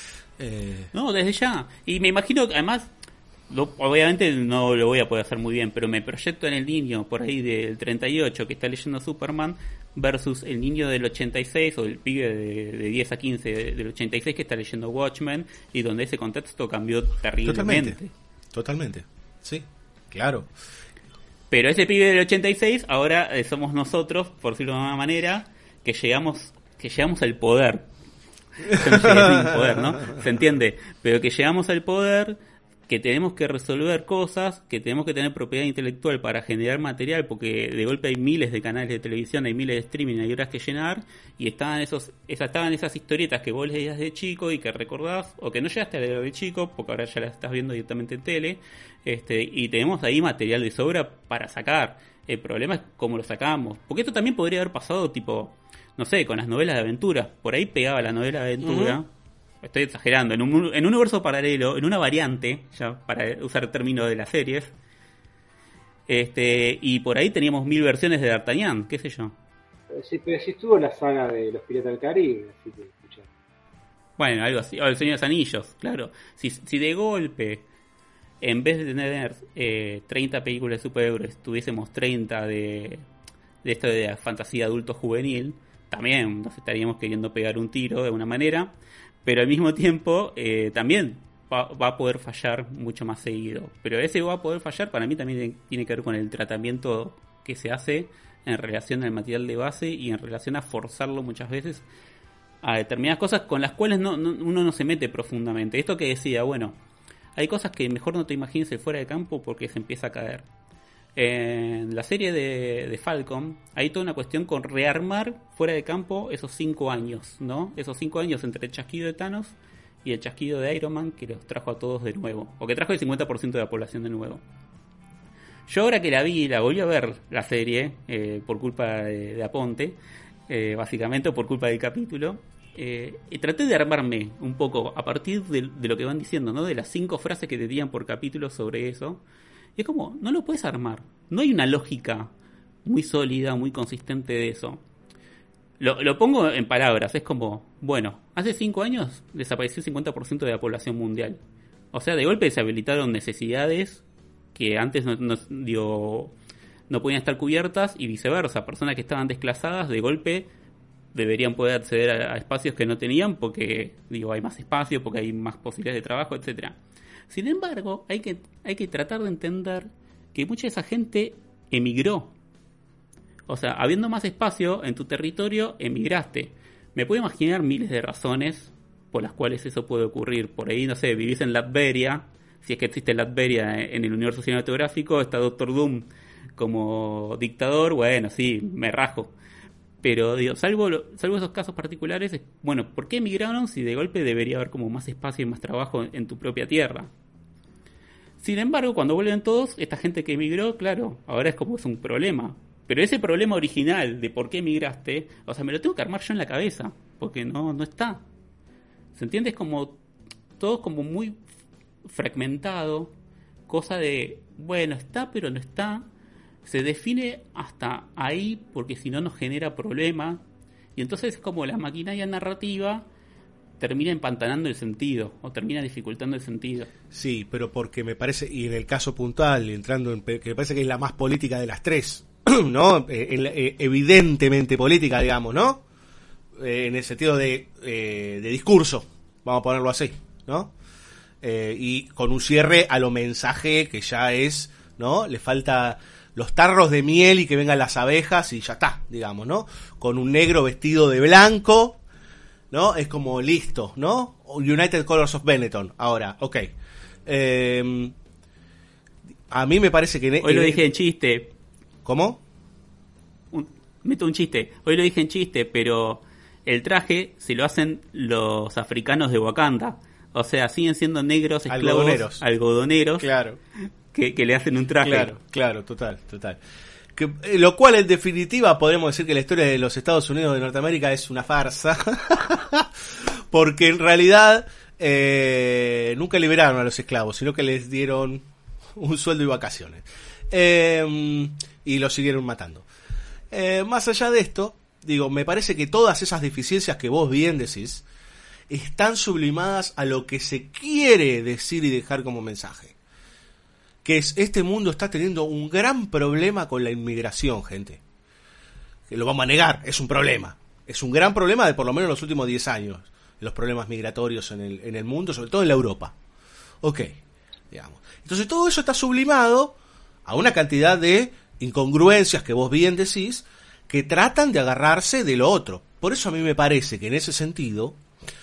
No, desde ya. Y me imagino que, además, obviamente no lo voy a poder hacer muy bien, pero me proyecto en el niño por ahí del 38 que está leyendo Superman versus el niño del 86 o el pibe de 10 a 15 del 86 que está leyendo Watchmen, y donde ese contexto cambió terriblemente. Totalmente. Sí, claro. Pero ese pibe del 86 ahora somos nosotros, por decirlo de alguna manera, que llegamos al poder. Yo no llegué a ningún poder, ¿no? ¿Se entiende? Pero que llegamos al poder, que tenemos que resolver cosas, que tenemos que tener propiedad intelectual para generar material, porque de golpe hay miles de canales de televisión, hay miles de streaming, hay horas que llenar, y estaban esas historietas que vos leías de chico y que recordás, o que no llegaste a leer de chico, porque ahora ya las estás viendo directamente en tele, y tenemos ahí material de sobra para sacar. El problema es cómo lo sacamos, porque esto también podría haber pasado, tipo, no sé, con las novelas de aventura. Por ahí pegaba la novela de aventura. Uh-huh. Estoy exagerando, en un universo paralelo, en una variante, ya para usar el término de las series, y por ahí teníamos 1000 versiones de D'Artagnan, qué sé yo. Sí, pero sí estuvo la saga de los Piratas del Caribe, así que escuchá. Bueno, algo así, o el Señor de los Anillos, claro. Si de golpe, en vez de tener 30 películas de superhéroes, tuviésemos 30 de esto de fantasía adulto juvenil, también nos estaríamos queriendo pegar un tiro de una manera. Pero al mismo tiempo también va a poder fallar mucho más seguido. Pero ese va a poder fallar para mí también tiene que ver con el tratamiento que se hace en relación al material de base y en relación a forzarlo muchas veces a determinadas cosas con las cuales uno no se mete profundamente. Esto que decía, bueno, hay cosas que mejor no te imagines fuera de campo porque se empieza a caer. En la serie de Falcon hay toda una cuestión con rearmar fuera de campo esos 5 años, ¿no? Esos 5 años entre el chasquido de Thanos y el chasquido de Iron Man, que los trajo a todos de nuevo, o que trajo el 50% de la población de nuevo. Yo ahora que la volví a ver la serie por culpa de Aponte, básicamente, o por culpa del capítulo, y traté de armarme un poco a partir de lo que van diciendo, ¿no? De las 5 frases que te digan por capítulo sobre eso. Y es como, no lo puedes armar. No hay una lógica muy sólida, muy consistente de eso. Lo pongo en palabras. Es como, bueno, hace 5 años desapareció el 50% de la población mundial. O sea, de golpe se habilitaron necesidades que antes no podían estar cubiertas, y viceversa. Personas que estaban desclasadas de golpe deberían poder acceder a espacios que no tenían porque hay más espacio, porque hay más posibilidades de trabajo, etcétera. Sin embargo, hay que tratar de entender que mucha de esa gente emigró. O sea, habiendo más espacio en tu territorio, emigraste. Me puedo imaginar miles de razones por las cuales eso puede ocurrir. Por ahí, no sé, vivís en Latveria, si es que existe Latveria en el universo cinematográfico, está Doctor Doom como dictador, bueno, sí, me rajo. Pero, salvo esos casos particulares, bueno, ¿por qué emigraron si de golpe debería haber como más espacio y más trabajo en tu propia tierra? Sin embargo, cuando vuelven todos, esta gente que emigró, claro, ahora es un problema. Pero ese problema original de por qué emigraste, o sea, me lo tengo que armar yo en la cabeza, porque no está. ¿Se entiende? Es como todo como muy fragmentado, cosa de, bueno, está pero no está. Se define hasta ahí porque si no nos genera problema, y entonces es como la maquinaria narrativa termina empantanando el sentido o termina dificultando el sentido. Sí, pero porque me parece, y en el caso puntual, entrando en, que me parece que es la más política de las tres, ¿no? Evidentemente política, digamos, ¿no? En el sentido de discurso, vamos a ponerlo así, ¿no? Y con un cierre a lo mensaje que ya es, ¿no? Le falta los tarros de miel y que vengan las abejas y ya está, digamos, ¿no? Con un negro vestido de blanco, ¿no? Es como listo, ¿no? United Colors of Benetton, ahora, ok. A mí me parece que... Hoy lo dije en chiste. ¿Cómo? Meto un chiste. Hoy lo dije en chiste, pero el traje se lo hacen los africanos de Wakanda. O sea, siguen siendo negros, esclavos, algodoneros. Claro. Que le hacen un traje. Claro, total. Lo cual, en definitiva, podemos decir que la historia de los Estados Unidos de Norteamérica es una farsa. Porque en realidad nunca liberaron a los esclavos, sino que les dieron un sueldo y vacaciones. Y los siguieron matando. Más allá de esto, me parece que todas esas deficiencias que vos bien decís están sublimadas a lo que se quiere decir y dejar como mensaje. Que es, este mundo está teniendo un gran problema con la inmigración, gente. Que lo vamos a negar, es un problema. Es un gran problema de por lo menos los últimos 10 años. Los problemas migratorios en el mundo, sobre todo en la Europa. Ok, digamos. Entonces todo eso está sublimado a una cantidad de incongruencias que vos bien decís, que tratan de agarrarse de lo otro. Por eso a mí me parece que en ese sentido,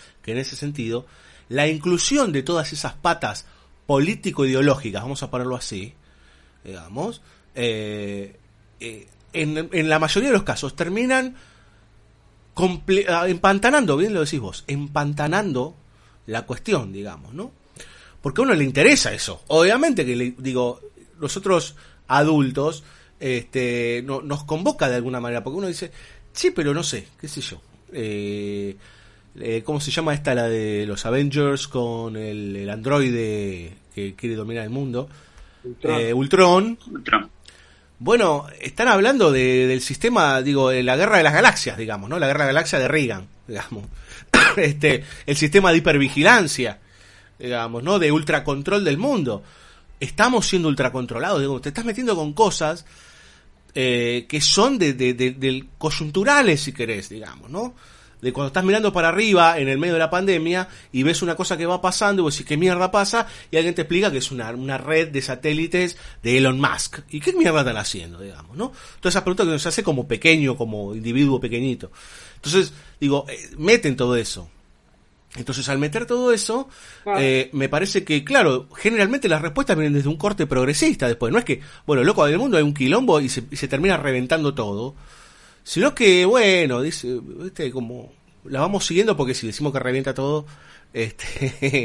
la inclusión de todas esas patas político-ideológicas, vamos a ponerlo así, digamos, en la mayoría de los casos terminan empantanando, bien lo decís vos, empantanando la cuestión, digamos, ¿no? Porque a uno le interesa eso. Obviamente que nosotros adultos nos convoca de alguna manera, porque uno dice, sí, pero no sé, qué sé yo. ¿Cómo se llama esta, la de los Avengers con el androide que quiere dominar el mundo? Ultron. Bueno, están hablando del sistema, de la guerra de las galaxias, digamos, ¿no? La guerra de las galaxias de Reagan, digamos. El sistema de hipervigilancia, digamos, ¿no? De ultracontrol del mundo. Estamos siendo ultracontrolados, te estás metiendo con cosas que son del coyunturales, si querés, digamos, ¿no? De cuando estás mirando para arriba en el medio de la pandemia y ves una cosa que va pasando y vos decís, ¿qué mierda pasa? Y alguien te explica que es una red de satélites de Elon Musk. ¿Y qué mierda están haciendo, digamos, no? Todas esas preguntas que nos hace como pequeño, como individuo pequeñito. Entonces, meten todo eso. Entonces, al meter todo eso, me parece que, claro, generalmente las respuestas vienen desde un corte progresista después. No es que, bueno, loco, en el mundo hay un quilombo y se termina reventando todo. Sino que, bueno, dice, como la vamos siguiendo porque si decimos que revienta todo,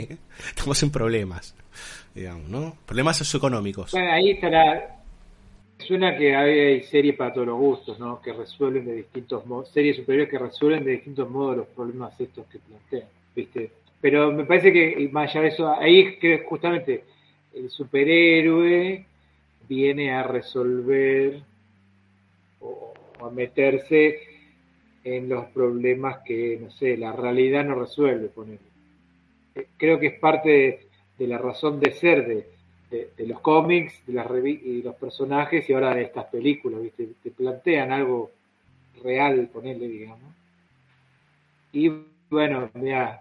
estamos en problemas, digamos, ¿no? Problemas socioeconómicos. Bueno, ahí estará suena que hay series para todos los gustos, ¿no? Que resuelven de distintos modos, series superiores que resuelven de distintos modos los problemas estos que plantean, ¿viste? Pero me parece que, más allá de eso, ahí es que justamente el superhéroe viene a resolver o a meterse en los problemas que, no sé, la realidad no resuelve, poner. Creo que es parte de la razón de ser de los cómics, de las y los personajes, y ahora de estas películas, ¿viste? Te plantean algo real, ponerle, digamos. Y bueno, mira,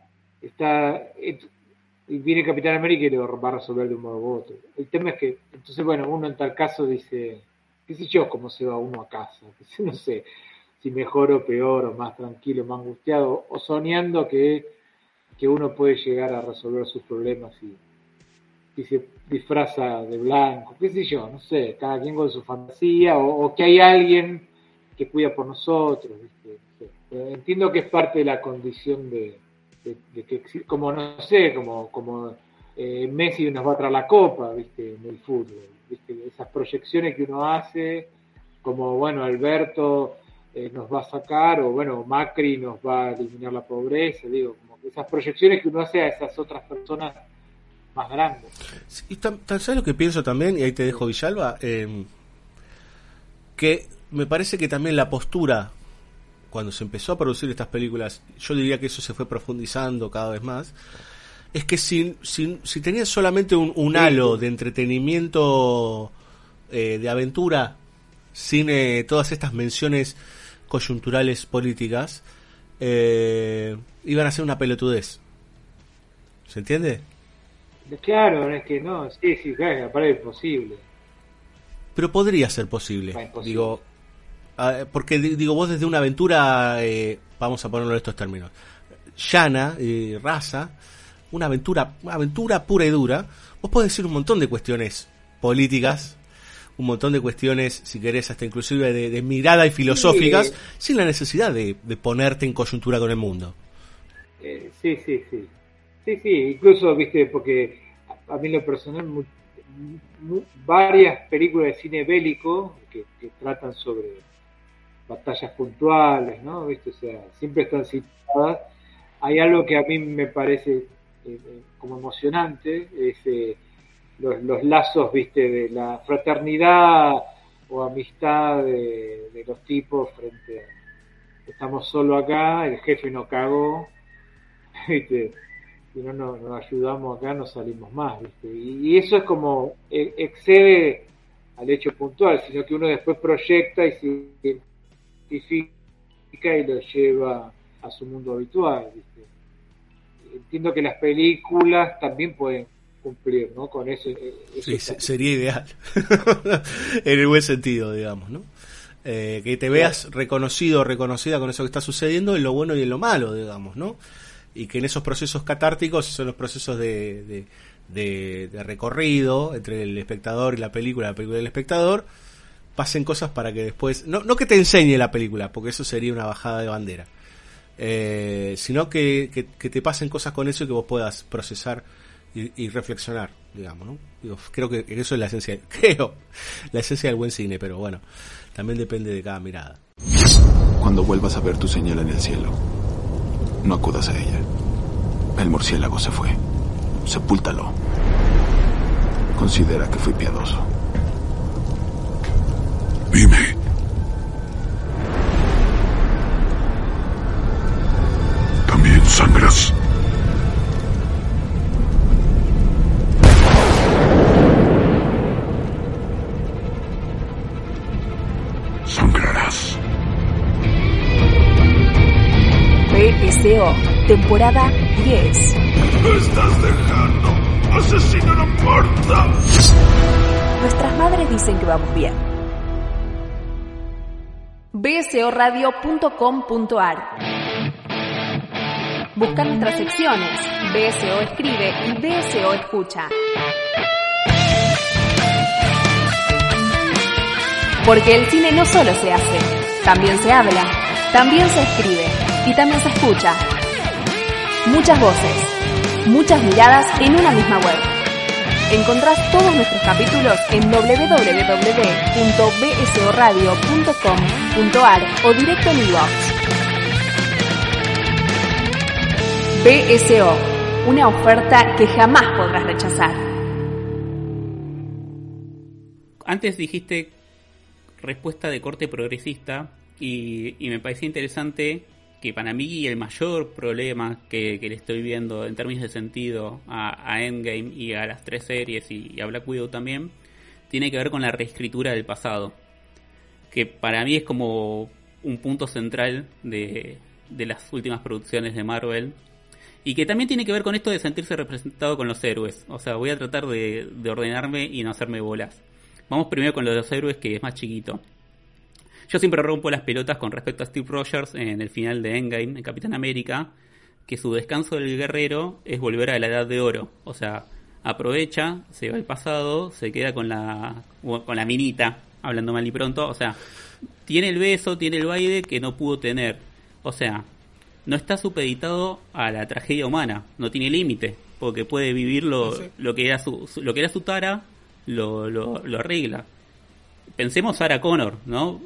y viene Capitán América y lo va a resolver de un modo u otro. El tema es que, entonces, bueno, uno en tal caso dice, qué sé yo, cómo se va uno a casa, no sé, si mejor o peor, o más tranquilo, más angustiado, o soñando que uno puede llegar a resolver sus problemas y se disfraza de blanco, qué sé yo, no sé, cada quien con su fantasía, o que hay alguien que cuida por nosotros, ¿viste? No sé. Pero entiendo que es parte de la condición de que, como no sé, como Messi nos va a traer la copa, ¿viste? En el fútbol, ¿viste? Esas proyecciones que uno hace, como bueno, Alberto nos va a sacar, o bueno, Macri nos va a eliminar la pobreza, digo, como que esas proyecciones que uno hace a esas otras personas más grandes. Sí, ¿sabes lo que pienso también? Y ahí te dejo, Villalba, que me parece que también la postura, cuando se empezó a producir estas películas, yo diría que eso se fue profundizando cada vez más, es que si tenías solamente un halo de entretenimiento, de aventura, sin todas estas menciones coyunturales políticas, iban a ser una pelotudez. ¿Se entiende? Claro, es que no, sí, claro, para es posible. Pero podría ser posible. Imposible. Digo, porque digo, vos desde una aventura, vamos a ponerlo en estos términos, llana, raza, una aventura pura y dura, vos podés decir un montón de cuestiones políticas, un montón de cuestiones, si querés, hasta inclusive de mirada y filosóficas, sin la necesidad de ponerte en coyuntura con el mundo. Sí, incluso, viste, porque a mí en lo personal varias películas de cine bélico que tratan sobre batallas puntuales, ¿no? ¿Viste? O sea, siempre están citadas. Hay algo que a mí me parece como emocionante, es los lazos, ¿viste? De la fraternidad o amistad de los tipos frente a... Estamos solo acá, el jefe no cagó, ¿viste? Si no nos ayudamos acá, no salimos más, ¿viste? Y eso es como excede al hecho puntual, sino que uno después proyecta y se identifica y lo lleva a su mundo habitual, ¿viste? Entiendo que las películas también pueden cumplir, ¿no? Con eso. Sí, sería ideal. En el buen sentido, digamos, ¿no? Que te veas reconocido o reconocida con eso que está sucediendo en lo bueno y en lo malo, digamos, ¿no? Y que en esos procesos catárticos, son los procesos de recorrido entre el espectador y la película y el espectador, pasen cosas para que después, no que te enseñe la película, porque eso sería una bajada de bandera, sino que te pasen cosas con eso y que vos puedas procesar y reflexionar, digamos, ¿no? Digo, creo que eso es la esencia del buen cine, pero bueno, también depende de cada mirada. Cuando vuelvas a ver tu señal en el cielo, no acudas a ella. El murciélago se fue. Sepúltalo. Considera que fui piadoso. Dime. ¿También sangras? Sangrarás. BSO, temporada 10. ¿Me estás dejando? ¡Asesino no importa! Nuestras madres dicen que vamos bien. bsoradio.com.ar. Busca nuestras secciones. BSO escribe y BSO escucha. Porque el cine no solo se hace, también se habla, también se escribe y también se escucha. Muchas voces, muchas miradas en una misma web. Encontrás todos nuestros capítulos en www.bsoradio.com.ar o directo en iVoox. BSO, una oferta que jamás podrás rechazar. Antes dijiste respuesta de corte progresista y me parecía interesante que para mí el mayor problema que le estoy viendo en términos de sentido a Endgame y a las 3 series y a Black Widow también tiene que ver con la reescritura del pasado, que para mí es como un punto central de las últimas producciones de Marvel y que también tiene que ver con esto de sentirse representado con los héroes. O sea, voy a tratar de ordenarme y no hacerme bolas. Vamos primero con lo de los héroes, que es más chiquito. Yo siempre rompo las pelotas con respecto a Steve Rogers en el final de Endgame, en Capitán América, que su descanso del guerrero es volver a la Edad de Oro. O sea, aprovecha, se va al pasado, se queda con la minita, hablando mal y pronto. O sea, tiene el beso, tiene el baile que no pudo tener. O sea, no está supeditado a la tragedia humana, no tiene límite, porque puede vivir lo que era su tara, lo arregla. Pensemos Sarah Connor, ¿no?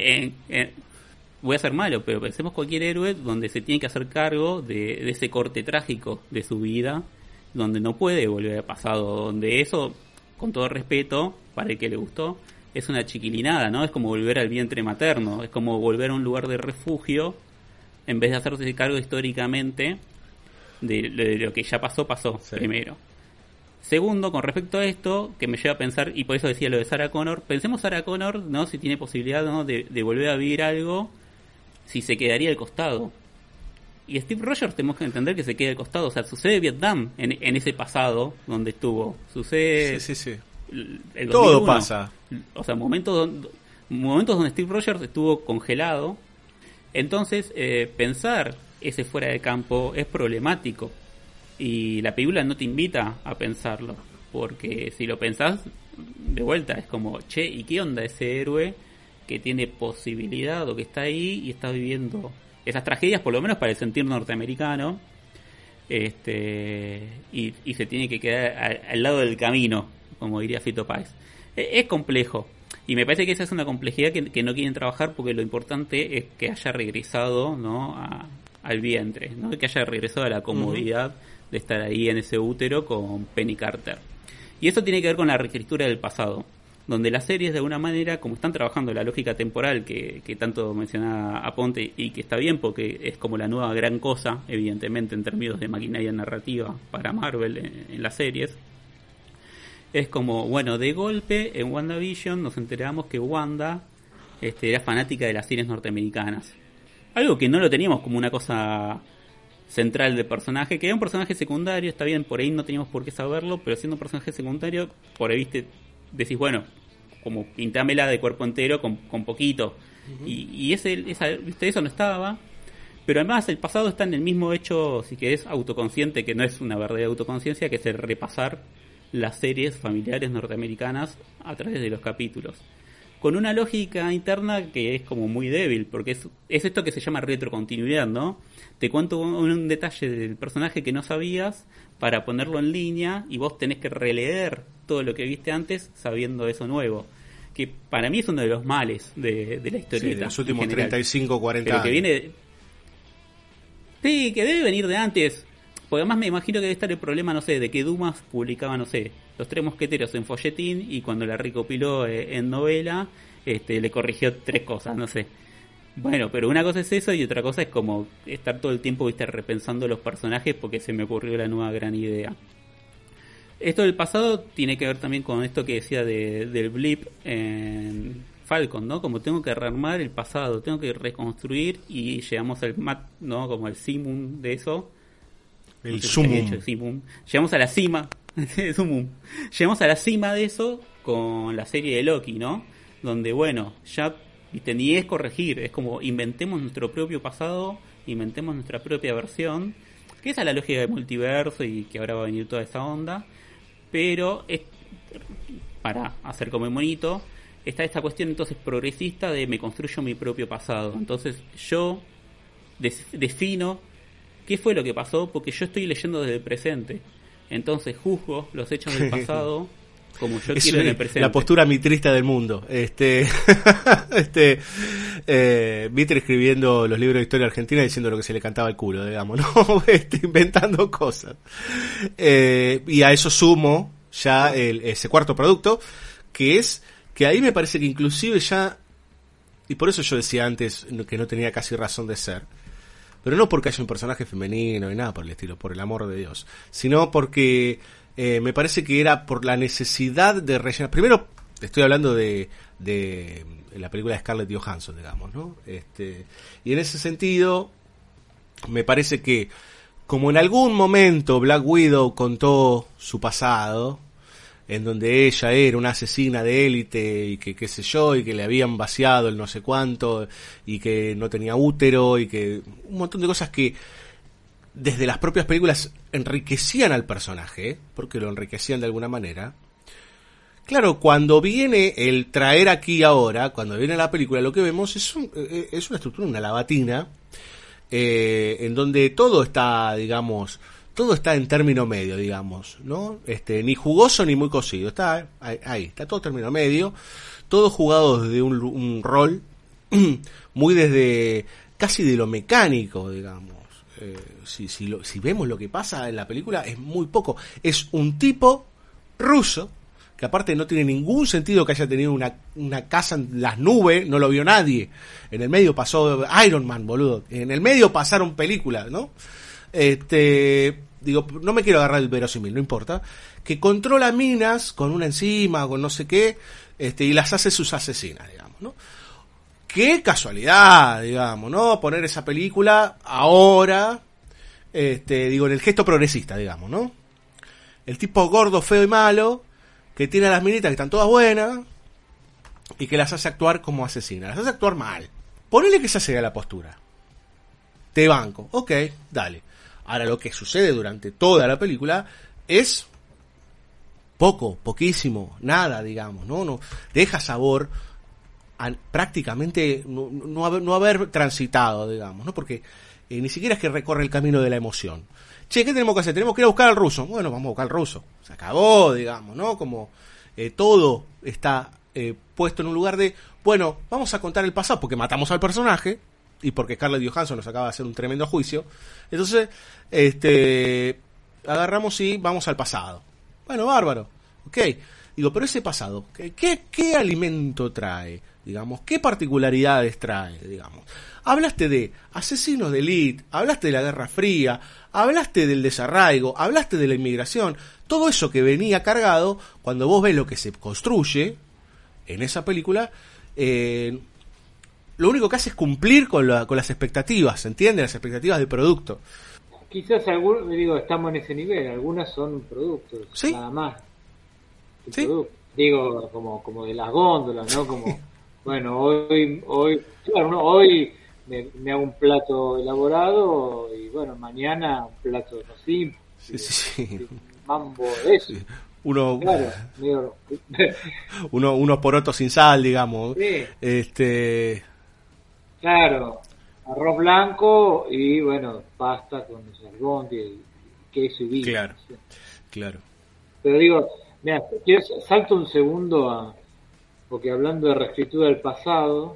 Voy a ser malo, pero pensemos cualquier héroe donde se tiene que hacer cargo de ese corte trágico de su vida, donde no puede volver al pasado, donde eso, con todo respeto, para el que le gustó, es una chiquilinada, ¿no? Es como volver al vientre materno, es como volver a un lugar de refugio, en vez de hacerse cargo históricamente de lo que ya pasó sí. Primero. Segundo, con respecto a esto, que me lleva a pensar, y por eso decía lo de Sarah Connor, pensemos Sarah Connor, ¿no? Si tiene posibilidad, ¿no? de volver a vivir algo, si se quedaría al costado. Y Steve Rogers tenemos que entender que se queda al costado, o sea, sucede Vietnam en ese pasado donde estuvo, sucede... Sí. El 2001, todo pasa. O sea, momentos donde Steve Rogers estuvo congelado. Entonces, pensar ese fuera de campo es problemático. Y la película no te invita a pensarlo, porque si lo pensás, de vuelta, es como, che, ¿y qué onda ese héroe que tiene posibilidad o que está ahí y está viviendo esas tragedias, por lo menos para el sentir norteamericano, y se tiene que quedar al lado del camino, como diría Fito Páez? Es complejo, y me parece que esa es una complejidad que no quieren trabajar, porque lo importante es que haya regresado, ¿no? al vientre, ¿no? Que haya regresado a la comodidad de estar ahí en ese útero con Penny Carter. Y eso tiene que ver con la reescritura del pasado, donde las series de alguna manera, como están trabajando la lógica temporal que tanto mencionaba Aponte, y que está bien porque es como la nueva gran cosa, evidentemente en términos de maquinaria narrativa para Marvel en las series, es como, bueno, de golpe en WandaVision nos enteramos que Wanda era fanática de las series norteamericanas. Algo que no lo teníamos como una cosa central del personaje, que era un personaje secundario, está bien, por ahí no teníamos por qué saberlo, pero siendo un personaje secundario, por ahí decís, bueno, como pintámela de cuerpo entero con poquito. Y eso no estaba. Pero además el pasado está en el mismo hecho, si querés, autoconsciente, que no es una verdadera autoconciencia, que es el repasar las series familiares norteamericanas a través de los capítulos, con una lógica interna que es como muy débil, porque es esto que se llama retrocontinuidad, ¿no? Te cuento un detalle del personaje que no sabías para ponerlo en línea y vos tenés que releer todo lo que viste antes sabiendo eso nuevo, que para mí es uno de los males de la historieta. Sí, de los últimos 35, 40 pero años. Sí, que debe venir de antes, porque además me imagino que debe estar el problema, no sé, de que Dumas publicaba, no sé, Los Tres Mosqueteros en folletín, y cuando la recopiló en novela, le corrigió 3 cosas, no sé. Bueno, pero una cosa es eso y otra cosa es como estar todo el tiempo, viste, repensando los personajes porque se me ocurrió la nueva gran idea. Esto del pasado tiene que ver también con esto que decía del blip en Falcon, ¿no? Como tengo que rearmar el pasado, tengo que reconstruir, y llegamos al ¿no? Como el simum de eso. El sumum. Llegamos a la cima. Llegamos a la cima de eso con la serie de Loki, ¿no? Donde, bueno, ya, viste, ni es corregir, es como inventemos nuestro propio pasado, inventemos nuestra propia versión, que esa es la lógica del multiverso y que ahora va a venir toda esa onda, pero es, para hacer como el monito, está esta cuestión entonces progresista de me construyo mi propio pasado. Entonces yo defino qué fue lo que pasó porque yo estoy leyendo desde el presente. Entonces juzgo los hechos del pasado como yo Es quiero en el presente. la postura mitrista del mundo. Mitre escribiendo los libros de historia argentina diciendo lo que se le cantaba el culo, digamos, ¿no? Inventando cosas. Y a eso sumo ya ese cuarto producto, que ahí me parece que inclusive ya, y por eso yo decía antes que no tenía casi razón de ser, pero no porque haya un personaje femenino ni nada por el estilo, por el amor de Dios, sino porque me parece que era por la necesidad de rellenar. Primero, estoy hablando de la película de Scarlett Johansson, digamos, ¿no? Y en ese sentido, me parece que, como en algún momento Black Widow contó su pasado, en donde ella era una asesina de élite y que qué sé yo, y que le habían vaciado el no sé cuánto, y que no tenía útero, y que un montón de cosas que desde las propias películas enriquecían al personaje, porque lo enriquecían de alguna manera. Claro, cuando viene el traer aquí ahora, cuando viene la película, lo que vemos es una estructura, una lavatina, en donde todo está, digamos, todo está en término medio, digamos, ¿no? Ni jugoso ni muy cocido, está ahí, está todo término medio, todo jugado desde un rol muy desde casi de lo mecánico, digamos. Si vemos lo que pasa en la película, es muy poco. Es un tipo ruso, que aparte no tiene ningún sentido que haya tenido una casa en las nubes, no lo vio nadie. En el medio pasó Iron Man, boludo. En el medio pasaron películas, ¿no? Digo, no me quiero agarrar el verosímil, no importa. Que controla minas con una enzima, con no sé qué, y las hace sus asesinas, digamos, ¿no? Qué casualidad, digamos, ¿no? Poner esa película ahora, digo, en el gesto progresista, digamos, ¿no? El tipo gordo, feo y malo, que tiene a las minitas que están todas buenas, y que las hace actuar como asesinas. Las hace actuar mal. Ponele que esa sea la postura. Te banco. Ok, dale. Ahora, lo que sucede durante toda la película es poquísimo, nada, digamos, ¿no? No deja sabor prácticamente no haber transitado, digamos, ¿no? Porque ni siquiera es que recorre el camino de la emoción. Che, ¿qué tenemos que hacer? Tenemos que ir a buscar al ruso. Bueno, vamos a buscar al ruso. Se acabó, digamos, ¿no? Como todo está puesto en un lugar de, bueno, vamos a contar el pasado porque matamos al personaje y porque Scarlett Johansson nos acaba de hacer un tremendo juicio. Entonces, agarramos y vamos al pasado. Bueno, bárbaro. Ok. Digo, pero ese pasado, ¿qué alimento trae? Digamos, ¿qué particularidades trae? Digamos, hablaste de asesinos de élite, hablaste de la Guerra Fría, hablaste del desarraigo, hablaste de la inmigración, todo eso que venía cargado, cuando vos ves lo que se construye en esa película, lo único que hace es cumplir con las expectativas, ¿entiendes? Las expectativas de producto. Quizás estamos en ese nivel, algunas son productos, ¿sí? Nada más. ¿Sí? Digo, como de las góndolas, ¿no? Como, bueno, hoy me hago un plato elaborado y bueno, mañana un plato así, sí. mambo de eso. Sí. Unos porotos sin sal, digamos. Sí. Claro, arroz blanco y bueno, pasta con albóndiga y queso y vino. Claro, ¿sí? Claro. Pero digo, mira, salto un segundo porque hablando de reescritura del pasado,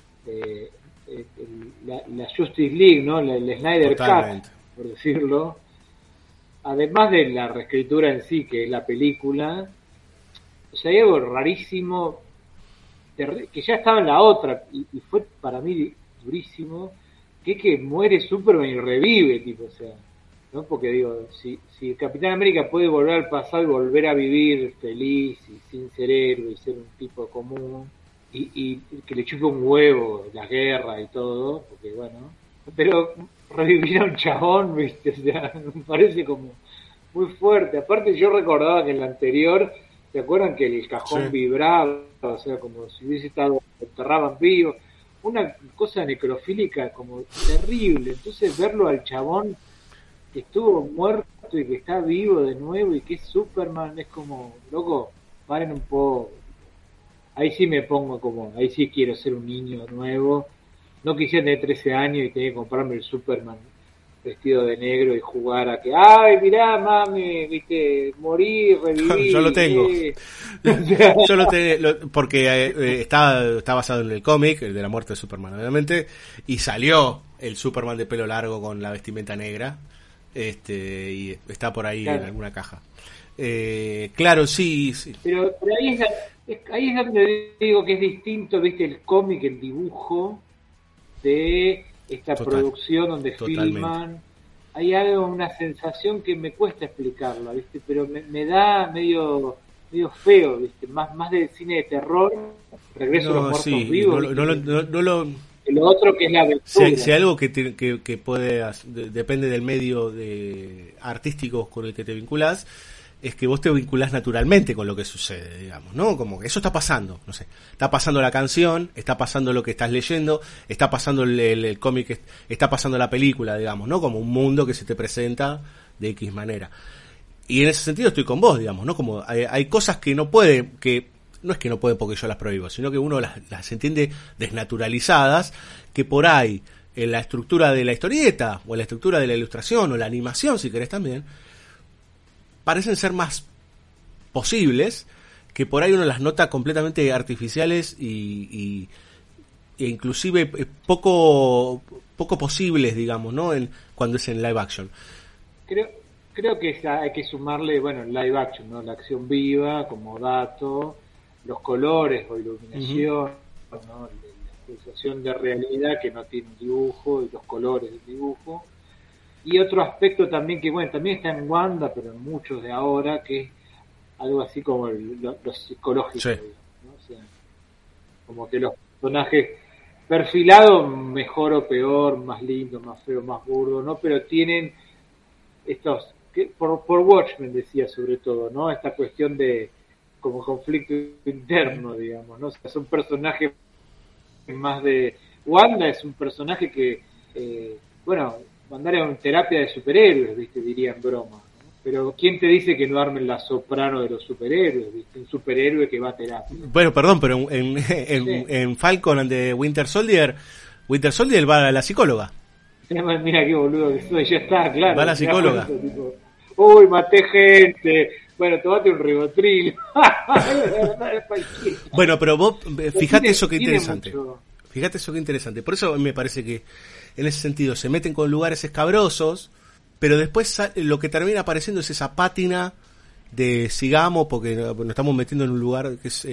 la Justice League, ¿no? El Snyder Cut, por decirlo, además de la reescritura en sí, que es la película, o sea, hay algo rarísimo, que ya estaba en la otra, y fue para mí durísimo, que muere Superman y revive, tipo, o sea, ¿no? Porque digo, si el Capitán América puede volver al pasado y volver a vivir feliz y sin ser héroe y ser un tipo común y que le chupe un huevo la guerra y todo, porque bueno, pero revivir a un chabón, ¿viste? O sea, me parece como muy fuerte. Aparte yo recordaba que en la anterior, ¿se acuerdan que el cajón vibraba? O sea, como si hubiese estado, enterraban vivo, una cosa necrofílica como terrible. Entonces verlo al chabón que estuvo muerto y que está vivo de nuevo y que es Superman, es como, loco, paren un poco. Ahí sí me pongo como, ahí sí quiero ser un niño nuevo. No quisiera tener 13 años y tener que comprarme el Superman vestido de negro y jugar a que, ay, mirá, mami, viste, morí, reviví. Yo lo tengo. Yo lo tengo, porque está basado en el cómic, el de la muerte de Superman, obviamente, y salió el Superman de pelo largo con la vestimenta negra, y está por ahí en alguna caja. Claro, sí. Pero ahí es donde digo que es distinto, viste, el cómic, el dibujo de esta producción donde filman. Hay algo, una sensación que me cuesta explicarla, viste, pero me da medio feo, viste, más de cine de terror. Regreso a los muertos vivos. Lo otro que es la aventura. Si algo que puede, depende del medio artístico con el que te vinculás, es que vos te vinculás naturalmente con lo que sucede, digamos, ¿no? Como que eso está pasando, no sé, está pasando la canción, está pasando lo que estás leyendo, está pasando el cómic, está pasando la película, digamos, ¿no? Como un mundo que se te presenta de X manera. Y en ese sentido estoy con vos, digamos, ¿no? Como hay cosas que no pueden, que no es que no pueden porque yo las prohíbo, sino que uno las entiende desnaturalizadas, que por ahí en la estructura de la historieta, o en la estructura de la ilustración, o la animación, si querés también, parecen ser más posibles, que por ahí uno las nota completamente artificiales e inclusive poco posibles, digamos, ¿no? Cuando es en live action. Creo que hay que sumarle, bueno, el live action, ¿no? La acción viva como dato, los colores o iluminación, ¿no? La sensación de realidad que no tiene un dibujo y los colores del dibujo. Y otro aspecto también que, bueno, también está en Wanda, pero en muchos de ahora, que es algo así como lo psicológico, sí. Digamos, ¿no? O sea, como que los personajes perfilados, mejor o peor, más lindo, más feo, más burdo, ¿no? Pero tienen estos, que por Watchmen decía sobre todo, ¿no? Esta cuestión de como conflicto interno, digamos, ¿no? O sea, son personajes más de... Wanda es un personaje que, bueno, mandar a una terapia de superhéroes, ¿viste? Diría en broma, ¿no? Pero ¿quién te dice que no armen la soprano de los superhéroes, ¿viste? Un superhéroe que va a terapia. Bueno, perdón, pero en Falcon and the Winter Soldier va a la psicóloga. Mira qué boludo que soy, ya está, claro. Va a la psicóloga. Tipo, uy, maté gente. Bueno, tomate un ribotril. Bueno, pero vos, fíjate eso que interesante. Mucho. Fíjate eso que interesante. Por eso me parece que en ese sentido se meten con lugares escabrosos, pero después lo que termina apareciendo es esa pátina de sigamos porque nos estamos metiendo en un lugar que es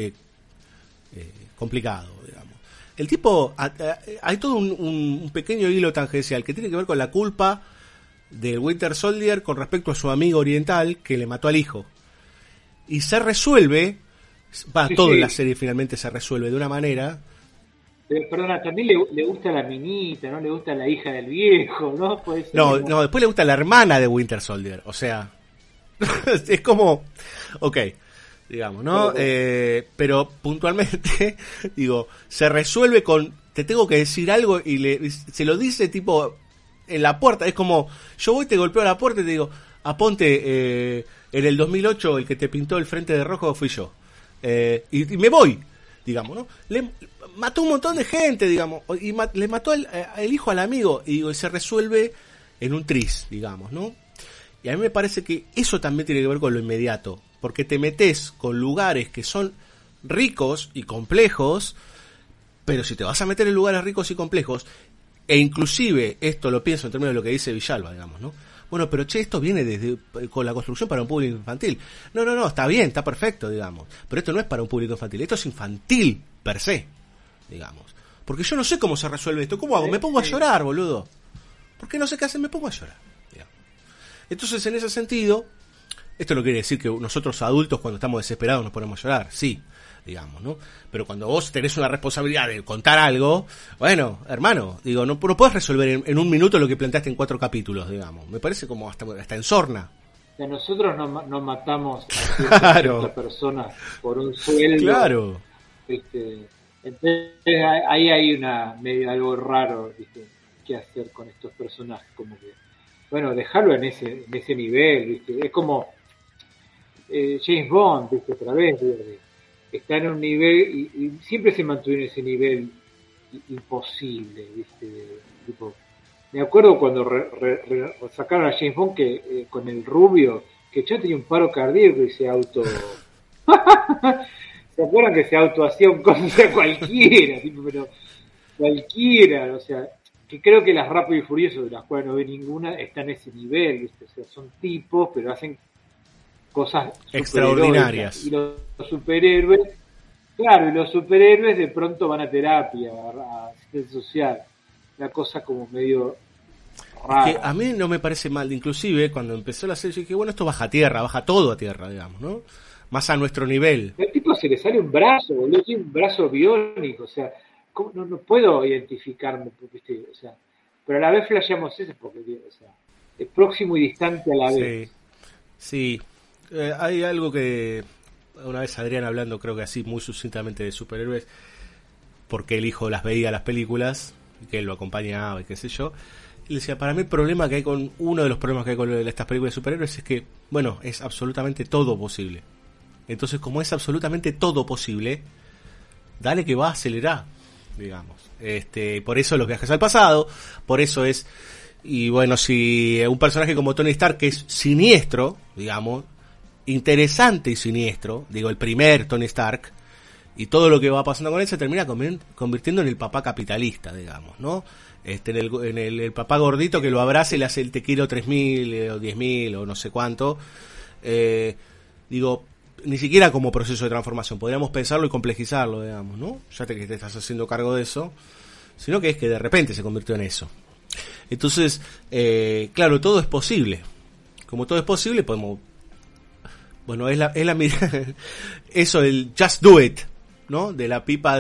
complicado, digamos. El tipo, hay todo un pequeño hilo tangencial que tiene que ver con la culpa del Winter Soldier con respecto a su amigo oriental que le mató al hijo. Y se resuelve, todo en la serie finalmente se resuelve de una manera... Perdona, también le gusta la minita, ¿no? Le gusta la hija del viejo, ¿no? No, después le gusta la hermana de Winter Soldier, o sea, es como, ok, digamos, ¿no? Pero puntualmente, digo, se resuelve con, te tengo que decir algo y se lo dice tipo en la puerta, es como, yo voy, te golpeo la puerta y te digo, aponte, en el 2008 el que te pintó el frente de rojo fui yo, y me voy, digamos, ¿no? Mató un montón de gente, digamos, y le mató el hijo al amigo, y digo, y se resuelve en un tris, digamos, ¿no? Y a mí me parece que eso también tiene que ver con lo inmediato, porque te metes con lugares que son ricos y complejos, pero si te vas a meter en lugares ricos y complejos, e inclusive, esto lo pienso en términos de lo que dice Villalba, digamos, ¿no? Bueno, pero esto viene con la construcción para un público infantil. No, está bien, está perfecto, digamos, pero esto no es para un público infantil, esto es infantil per se, digamos, porque yo no sé cómo se resuelve esto. ¿Cómo hago? Me pongo a llorar, boludo, porque no sé qué hacer, me pongo a llorar, digamos. Entonces, en ese sentido, esto no quiere decir que nosotros adultos cuando estamos desesperados nos ponemos a llorar, sí, digamos, ¿no? Pero cuando vos tenés una responsabilidad de contar algo, bueno, hermano, digo, no puedes resolver en un minuto lo que planteaste en 4 capítulos, digamos. Me parece como hasta en sorna. O sea, nosotros no matamos a ciertas personas por un sueldo. Claro. ¿Viste? Entonces ahí hay medio algo raro, ¿viste? ¿Qué hacer con estos personajes? Como que, bueno, dejarlo en ese nivel, ¿viste? Es como James Bond, ¿viste? Otra vez, está en un nivel y siempre se mantuvo en ese nivel imposible, ¿viste? Tipo, Me acuerdo cuando sacaron a James Bond que con el rubio, que ya tenía un paro cardíaco y se auto... ¿Se acuerdan que se auto hacía un cosa cualquiera? Tipo, pero cualquiera, o sea, que creo que las Rápido y Furioso, de las cuales no ve ninguna, están en ese nivel, ¿viste? O sea, son tipos, pero hacen cosas extraordinarias. Y los superhéroes, claro, y los superhéroes de pronto van a terapia, a asistencia social, una cosa como medio rara. Que a mí no me parece mal, inclusive cuando empezó la serie dije, bueno, esto baja a tierra, baja todo a tierra, digamos, ¿no? Más a nuestro nivel. El tipo se le sale un brazo, boludo, tiene un brazo biónico, o sea, no puedo identificarme, ¿viste? O sea, pero a la vez flasheamos eso, porque, o sea, es próximo y distante a la vez. Sí. Hay algo que una vez Adrián hablando, creo que así, muy sucintamente de superhéroes, porque el hijo las veía las películas, y que él lo acompañaba y qué sé yo, y le decía, para mí el problema que hay con, uno de los problemas que hay con estas películas de superhéroes es que, bueno, es absolutamente todo posible. Entonces, como es absolutamente todo posible, dale que va a acelerar, digamos. Por eso los viajes al pasado, por eso es, y bueno, si un personaje como Tony Stark, que es siniestro, digamos, interesante y siniestro, digo, el primer Tony Stark, y todo lo que va pasando con él se termina convirtiendo en el papá capitalista, digamos, ¿no? En el papá gordito que lo abraza y le hace el te quiero 3.000 o 10.000 o no sé cuánto. Digo, ni siquiera como proceso de transformación, podríamos pensarlo y complejizarlo, digamos, ¿no? Ya que te estás haciendo cargo de eso, sino que es que de repente se convirtió en eso. Entonces, claro, todo es posible. Como todo es posible, podemos... Bueno, es la eso, el just do it, ¿no? De la pipa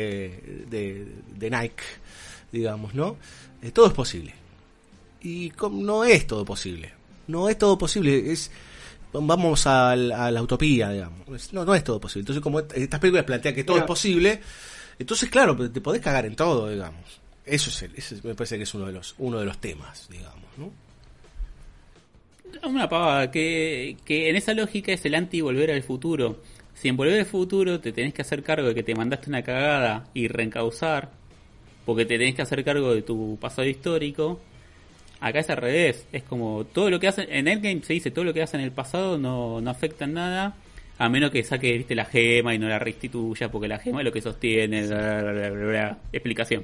de Nike, digamos, ¿no? Todo es posible. Y no es todo posible. No es todo posible, vamos a la utopía, digamos. No es todo posible. Entonces, como estas películas plantean que todo es posible, entonces, claro, te podés cagar en todo, digamos. Ese me parece que es uno de los temas, digamos, ¿no? Una pavada, que en esa lógica es el anti-volver al futuro. Si en Volver al Futuro te tenés que hacer cargo de que te mandaste una cagada y reencauzar, porque te tenés que hacer cargo de tu pasado histórico, acá es al revés. Es como todo lo que hacen en Endgame, se dice todo lo que hacen en el pasado no afecta en nada, a menos que saque, viste, la gema y no la restituya, porque la gema es lo que sostiene, bla, bla, bla, bla, bla. Explicación.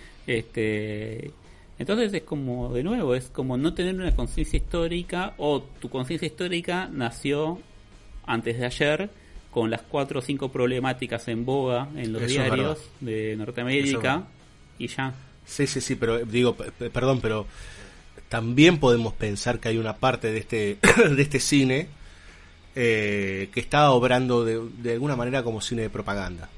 Entonces es como, de nuevo, es como no tener una conciencia histórica, o tu conciencia histórica nació antes de ayer con las 4 o 5 problemáticas en boga en los diarios de Norteamérica y ya. Sí, pero digo, perdón, pero también podemos pensar que hay una parte de este cine que está obrando de alguna manera como cine de propaganda.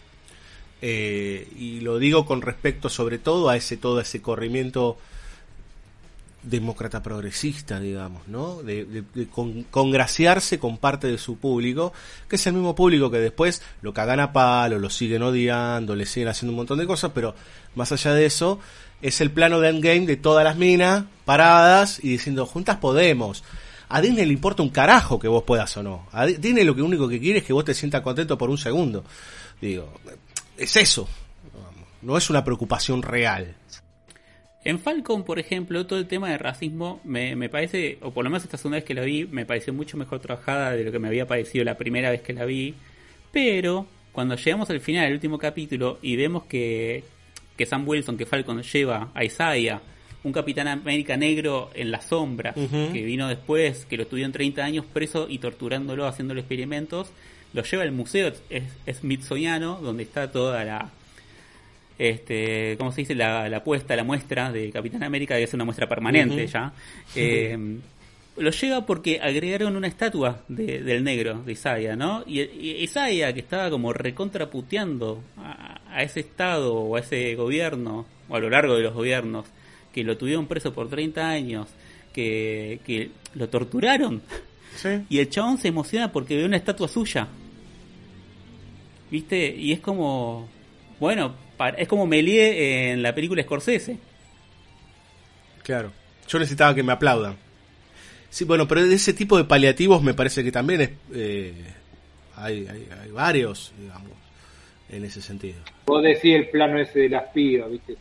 Y lo digo con respecto sobre todo a todo ese corrimiento demócrata progresista, digamos, ¿no? De congraciarse con parte de su público, que es el mismo público que después lo cagan a palo, lo siguen odiando, le siguen haciendo un montón de cosas, pero más allá de eso, es el plano de Endgame de todas las minas paradas y diciendo, juntas podemos. A Disney le importa un carajo que vos puedas o no. A Disney lo único que quiere es que vos te sientas contento por un segundo. Digo, es eso. No es una preocupación real. En Falcon, por ejemplo, todo el tema de racismo me parece, o por lo menos esta segunda vez que la vi, me pareció mucho mejor trabajada de lo que me había parecido la primera vez que la vi. Pero cuando llegamos al final del último capítulo y vemos que Sam Wilson, que Falcon, lleva a Isaiah, un Capitán América negro en la sombra, que vino después, que lo estuvieron 30 años preso y torturándolo, haciéndole experimentos, lo lleva al museo Smithsoniano, donde está toda la... ¿cómo se dice? La muestra de Capitán América, que es una muestra permanente ya. Lo lleva porque agregaron una estatua del negro, de Isaiah, ¿no? Y Isaiah, que estaba como recontraputeando a ese estado o a ese gobierno, o a lo largo de los gobiernos, que lo tuvieron preso por 30 años, que lo torturaron. Sí. Y el chabón se emociona porque ve una estatua suya. ¿Viste? Y es como... Bueno, es como Méliès en la película Scorsese. Claro. Yo necesitaba que me aplaudan. Sí, bueno, pero de ese tipo de paliativos me parece que también hay varios, digamos, en ese sentido. Vos decís el plano ese de las pibas, ¿viste?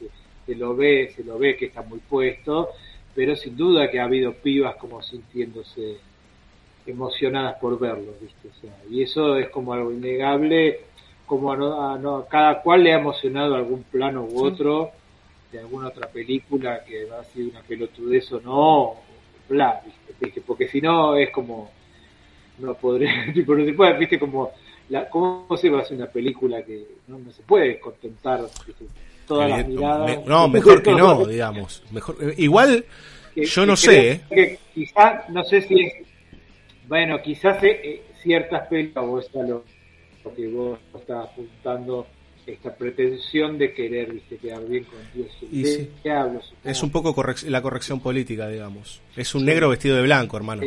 se lo ve que está muy puesto, pero sin duda que ha habido pibas como sintiéndose emocionadas por verlo, ¿viste? O sea, y eso es como algo innegable, como a cada cual le ha emocionado algún plano u otro de alguna otra película que va a ser una pelotudez o no, bla, ¿viste? Porque si no es como no podría, tipo, no se puede, ¿viste? Como ¿cómo se va a hacer una película que no se puede contentar, ¿viste? Todas las miradas? Mejor que no, digamos. Mejor, igual, yo no sé. Que quizás, no sé si es. Bueno, quizás ciertas películas, o está lo que vos estás apuntando, esta pretensión de querer, ¿viste? Quedar bien con Dios. Y sí. Es un poco la corrección política, digamos. Es un negro vestido de blanco, hermano.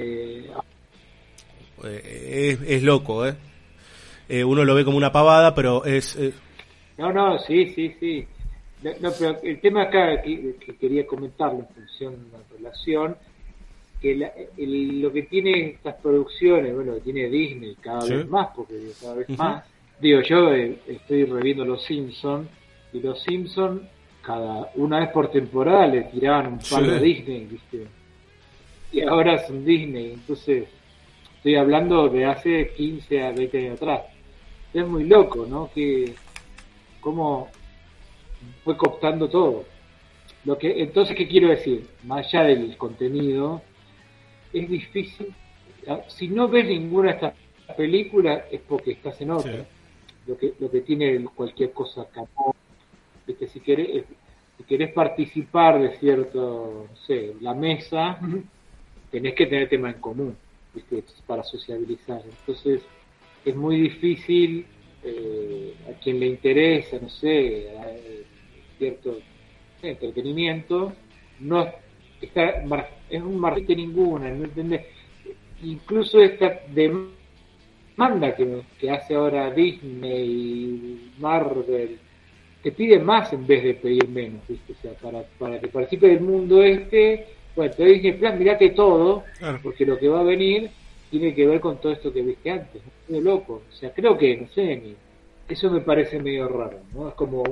Es loco, ¿eh? Uno lo ve como una pavada, pero es... No, sí. No, pero el tema acá que quería comentar en función de la relación, que lo que tiene estas producciones, bueno, que tiene Disney cada vez más, porque cada vez más. Digo, yo estoy reviendo Los Simpsons, y Los Simpsons, una vez por temporada le tiraban un palo a Disney, ¿viste? Y ahora son Disney, entonces estoy hablando de hace 15 a 20 años atrás. Es muy loco, ¿no? Que cómo fue cooptando todo. Entonces, ¿qué quiero decir? Más allá del contenido, es difícil. Si no ves ninguna de estas películas es porque estás en otra. Sí. Lo que tiene cualquier cosa capaz. ¿Viste? Si querés participar de cierto, no sé, la mesa, tenés que tener tema en común, ¿viste? Para sociabilizar. Entonces, es muy difícil a quien le interesa, no sé, cierto entretenimiento, no está es un marrete ninguna, ¿no entendés? Incluso esta demanda que hace ahora Disney y Marvel te pide más en vez de pedir menos, ¿viste? O sea, para que participe del mundo bueno, te Disney Plus, mirate todo, porque lo que va a venir tiene que ver con todo esto que viste antes, ¿no? Medio loco, o sea, creo que, no sé, eso me parece medio raro, ¿no? Es como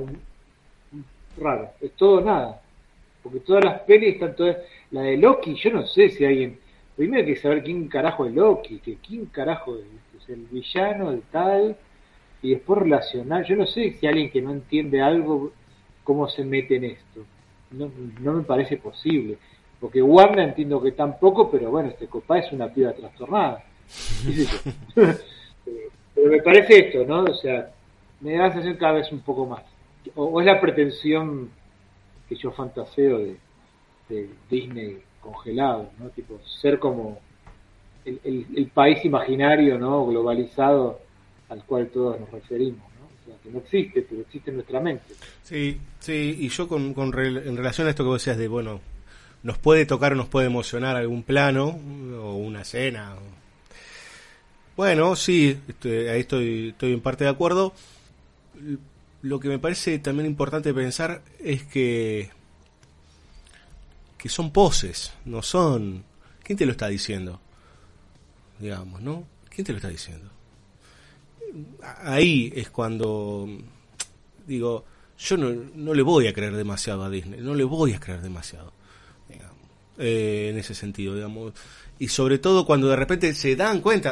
raro, es todo nada, porque todas las pelis están todas, la de Loki, yo no sé si alguien, primero hay que saber quién carajo es Loki, quién carajo es el villano, el tal, y después relacionar, yo no sé si alguien que no entiende algo, cómo se mete en esto, no me parece posible. Porque Wanda entiendo que tampoco, pero bueno, copa es una piba trastornada. Pero me parece esto, ¿no? O sea, me da la sensación cada vez un poco más. O es la pretensión que yo fantaseo de Disney congelado, ¿no? Tipo, ser como el país imaginario, ¿no? Globalizado al cual todos nos referimos, ¿no? O sea, que no existe, pero existe en nuestra mente. Sí, y yo en relación a esto que vos decías de, bueno, nos puede tocar o nos puede emocionar algún plano o una escena. Bueno, sí, ahí estoy en parte de acuerdo. Lo que me parece también importante pensar es que son poses, no son... ¿Quién te lo está diciendo? Digamos, ¿no? ¿Quién te lo está diciendo? Ahí es cuando digo, yo no le voy a creer demasiado a Disney, no le voy a creer demasiado. En ese sentido, digamos, y sobre todo cuando de repente se dan cuenta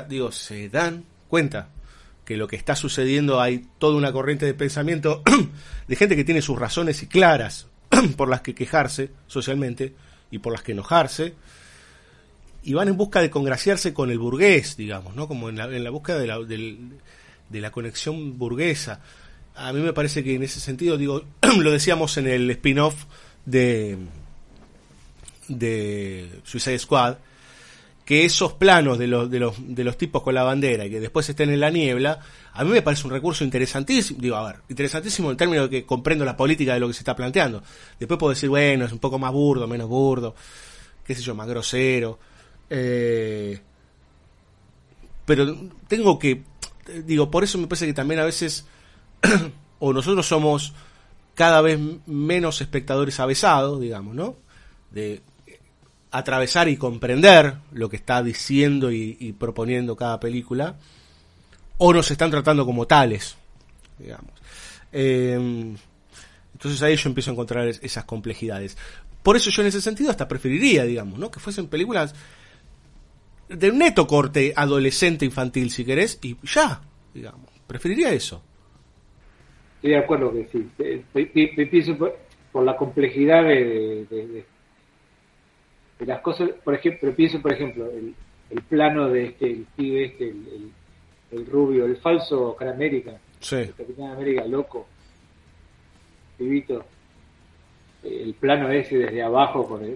que lo que está sucediendo, hay toda una corriente de pensamiento de gente que tiene sus razones y claras por las que quejarse socialmente y por las que enojarse, y van en busca de congraciarse con el burgués, digamos, ¿no? Como en la búsqueda de la conexión burguesa. A mí me parece que en ese sentido, digo, lo decíamos en el spin-off de Suicide Squad, que esos planos de los tipos con la bandera y que después estén en la niebla, a mí me parece un recurso interesantísimo, interesantísimo en el término de que comprendo la política de lo que se está planteando. Después puedo decir, bueno, es un poco más burdo, menos burdo, qué sé yo, más grosero, pero tengo que, por eso me parece que también a veces o nosotros somos cada vez menos espectadores avesados, digamos, ¿no? De atravesar y comprender lo que está diciendo y proponiendo cada película, o nos están tratando como tales, digamos. Entonces ahí yo empiezo a encontrar esas complejidades. Por eso yo en ese sentido hasta preferiría, digamos, ¿no? Que fuesen películas de un neto corte adolescente infantil, si querés, y ya, digamos. Preferiría eso. Estoy de acuerdo que sí. Pienso por la complejidad de las cosas. Por ejemplo, pienso, por ejemplo, el plano de el pibe el rubio, el falso Capitán América. Sí. El Capitán América loco. Pibito. El plano ese desde abajo con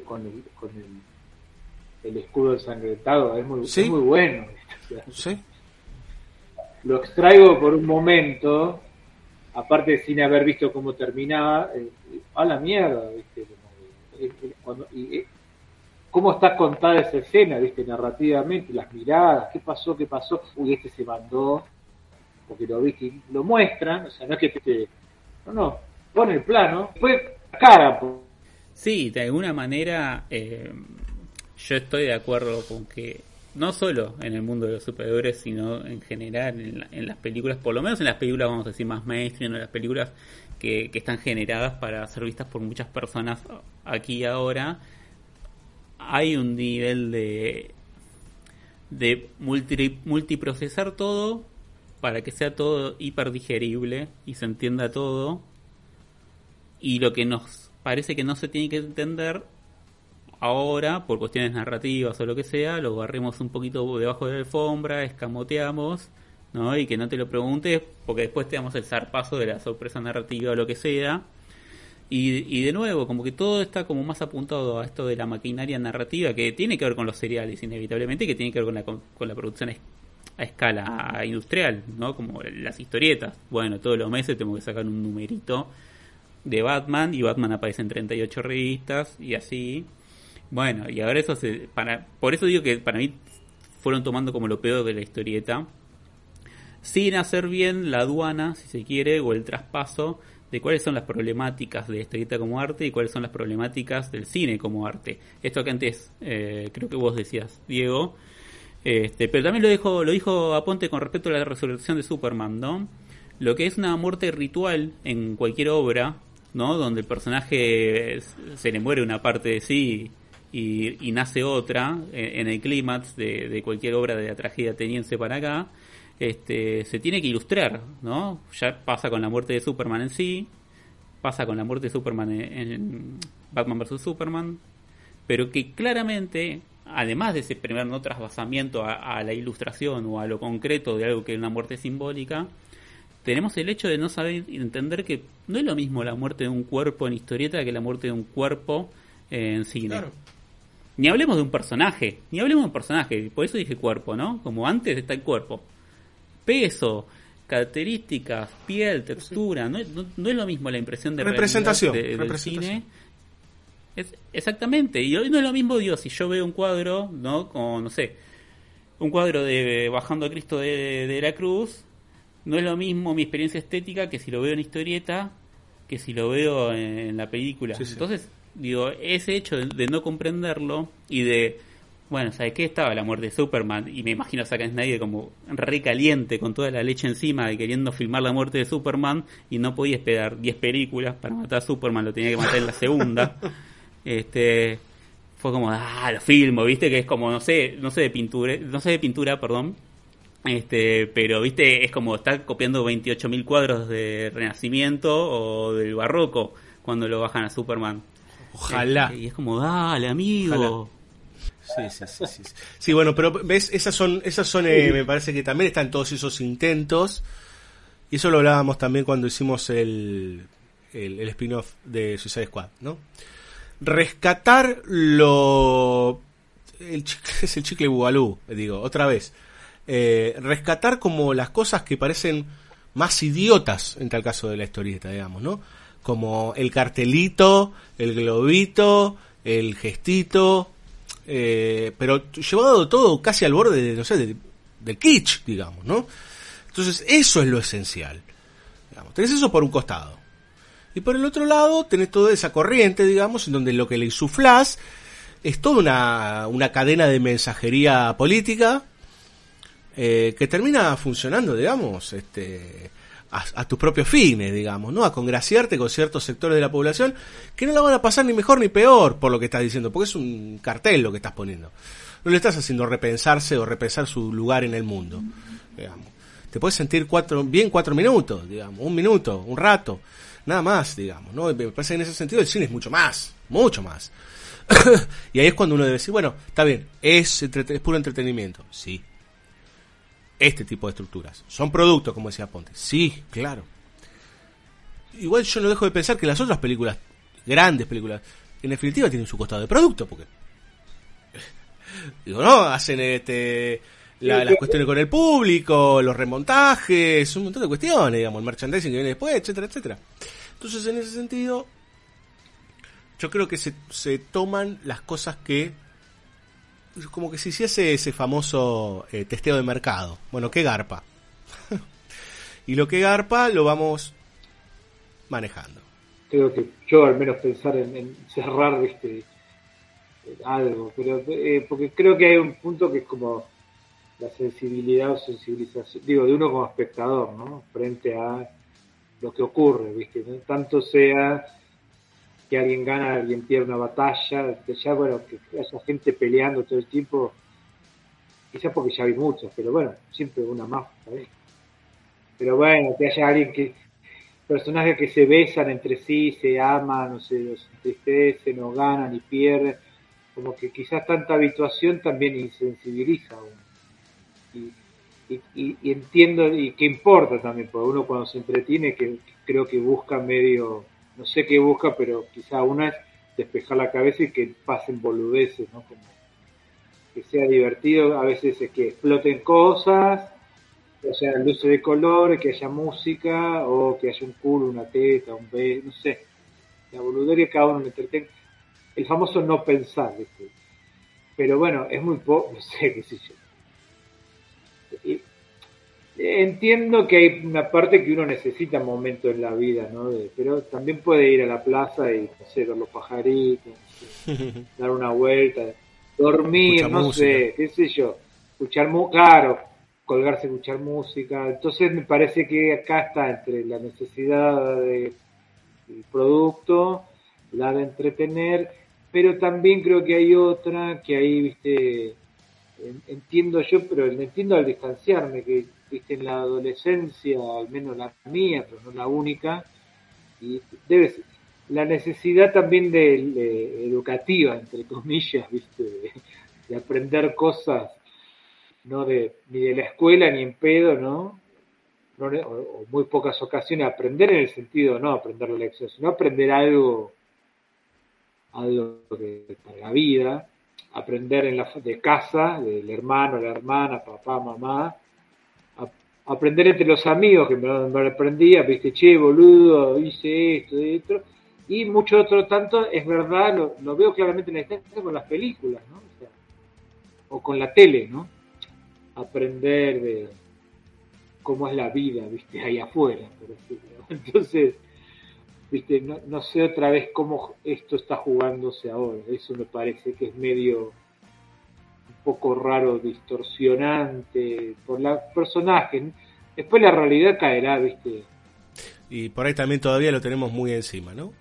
el escudo ensangrentado es muy, ¿Sí? es muy bueno. Sí. Lo extraigo por un momento, aparte sin haber visto cómo terminaba, a la mierda, ¿viste? Cómo está contada esa escena, ¿viste? Narrativamente, las miradas, ¿qué pasó? Uy, este se mandó, porque lo viste y lo muestran, o sea, no es que no, pone el plano, después la cara. Sí, de alguna manera yo estoy de acuerdo con que no solo en el mundo de los superhéroes, sino en general en las películas, por lo menos en las películas, vamos a decir, más mainstream, en las películas que están generadas para ser vistas por muchas personas aquí y ahora, hay un nivel de multiprocesar todo para que sea todo hiperdigerible y se entienda todo, y lo que nos parece que no se tiene que entender ahora, por cuestiones narrativas o lo que sea, lo barremos un poquito debajo de la alfombra, escamoteamos, ¿no? Y que no te lo preguntes, porque después te damos el zarpazo de la sorpresa narrativa o lo que sea. Y de nuevo, como que todo está como más apuntado a esto de la maquinaria narrativa, que tiene que ver con los seriales, inevitablemente, y que tiene que ver con la producción a escala industrial, ¿no? Como las historietas. Bueno, todos los meses tengo que sacar un numerito de Batman, y Batman aparece en 38 revistas, y así. Bueno, y ahora eso por eso digo que para mí fueron tomando como lo peor de la historieta, sin hacer bien la aduana, si se quiere, o el traspaso de cuáles son las problemáticas de la historieta como arte y cuáles son las problemáticas del cine como arte. Esto que antes creo que vos decías, Diego, pero también lo dijo Aponte con respecto a la resurrección de Superman, ¿no? Lo que es una muerte ritual en cualquier obra, ¿no? Donde el personaje se le muere una parte de sí y nace otra, en el clímax de cualquier obra de la tragedia ateniense para acá, se tiene que ilustrar, ¿no? Ya pasa con la muerte de Superman en sí, pasa con la muerte de Superman en Batman vs Superman, pero que claramente, además de ese primer no trasvasamiento a la ilustración o a lo concreto de algo que es una muerte simbólica, tenemos el hecho de no saber entender que no es lo mismo la muerte de un cuerpo en historieta que la muerte de un cuerpo en cine. Claro. Ni hablemos de un personaje, por eso dije cuerpo, ¿no? Como antes está el cuerpo. Peso, características, piel, textura, no es lo mismo la impresión de representación del cine. Exactamente, y hoy no es lo mismo, si yo veo un cuadro, ¿no? Como, no sé, un cuadro de Bajando a Cristo de la Cruz, no es lo mismo mi experiencia estética que si lo veo en historieta, que si lo veo en la película. Sí, sí. Entonces, digo, ese hecho de no comprenderlo y de, bueno, ¿sabes qué? Estaba la muerte de Superman, y me imagino a Zack Snyder como re caliente con toda la leche encima y queriendo filmar la muerte de Superman, y no podía esperar 10 películas para matar a Superman, lo tenía que matar en la segunda. Fue como, lo filmo, ¿viste? Que es como, no sé de pintura, perdón. Pero, ¿viste? Es como estar copiando 28.000 cuadros de Renacimiento o del Barroco cuando lo bajan a Superman. Ojalá. Y es como, dale, amigo. Ojalá. Sí. Sí, bueno, pero ves, esas son me parece que también están todos esos intentos, y eso lo hablábamos también cuando hicimos el spin-off de Suicide Squad, ¿no? Rescatar es el chicle bugalú, digo, otra vez. Rescatar como las cosas que parecen más idiotas en tal caso de la historieta, digamos, ¿no? Como el cartelito, el globito, el gestito, pero llevado todo casi al borde de, no sé, del kitsch, digamos, ¿no? Entonces eso es lo esencial, digamos. Tenés eso por un costado, y por el otro lado tenés toda esa corriente, digamos, en donde lo que le insuflás es toda una cadena de mensajería política que termina funcionando, digamos, a tus propios fines, digamos, ¿no? A congraciarte con ciertos sectores de la población que no la van a pasar ni mejor ni peor por lo que estás diciendo, porque es un cartel lo que estás poniendo. No le estás haciendo repensarse o repensar su lugar en el mundo, digamos. Te puedes sentir 4 minutos, digamos, 1 minuto, un rato, nada más, digamos, ¿no? Me parece que en ese sentido el cine es mucho más. Y ahí es cuando uno debe decir, bueno, está bien, es puro entretenimiento, sí. Este tipo de estructuras son productos, como decía Ponte, sí, claro. Igual yo no dejo de pensar que las otras películas, grandes películas, en definitiva tienen su costado de producto, porque digo, no, hacen las cuestiones con el público, los remontajes, un montón de cuestiones, digamos, el merchandising que viene después, etcétera, etcétera. Entonces, en ese sentido, yo creo que se toman las cosas que, como que se hiciese ese famoso testeo de mercado. Bueno, ¿qué garpa? Y lo que garpa lo vamos manejando. Creo que yo al menos pensar en cerrar algo, pero porque creo que hay un punto que es como la sensibilidad o sensibilización, digo, de uno como espectador, ¿no? Frente a lo que ocurre, ¿viste? No tanto sea que alguien gana, alguien pierde una batalla, que ya, bueno, que haya gente peleando todo el tiempo, quizás porque ya vi muchas, pero bueno, siempre una más, ¿sabes? Pero bueno, que haya personajes que se besan entre sí, se aman, o se entristecen, o ganan y pierden, como que quizás tanta habituación también insensibiliza a uno. Y entiendo, y que importa también, porque uno cuando se entretiene, que creo que busca medio, no sé qué busca, pero quizá una es despejar la cabeza y que pasen boludeces, ¿no? Como que sea divertido, a veces es que exploten cosas, que haya luces de color, que haya música, o que haya un culo, una teta, un beso, no sé. La boludez que cada uno le entretenga. El famoso no pensar, ¿viste? Pero bueno, es muy poco, no sé qué sé yo. Entiendo que hay una parte que uno necesita momentos en la vida, ¿no? Pero también puede ir a la plaza y, no sé, ver los pajaritos, no sé, dar una vuelta, dormir, escuchar no música. Sé, qué sé yo, claro, colgarse a escuchar música. Entonces me parece que acá está entre la necesidad del producto, la de entretener, pero también creo que hay otra que ahí, viste, entiendo yo, pero entiendo al distanciarme, que viste en la adolescencia, al menos la mía, pero no la única, y debe ser la necesidad también de educativa, entre comillas, viste, de aprender cosas, no ni de la escuela ni en pedo, ¿no? O muy pocas ocasiones, aprender en el sentido, no aprender la lección, sino aprender algo para la vida, aprender de casa, del hermano, la hermana, papá, mamá, aprender entre los amigos, que me aprendía, viste, che, boludo, hice esto, y mucho otro tanto, es verdad, lo veo claramente en la distancia con las películas, ¿no? O sea, o con la tele, ¿no? Aprender de cómo es la vida, viste, ahí afuera, por ejemplo. Entonces, viste, no sé otra vez cómo esto está jugándose ahora, eso me parece que es medio un poco raro, distorsionante por los personajes. Después la realidad caerá, viste. Y por ahí también todavía lo tenemos muy encima, ¿no?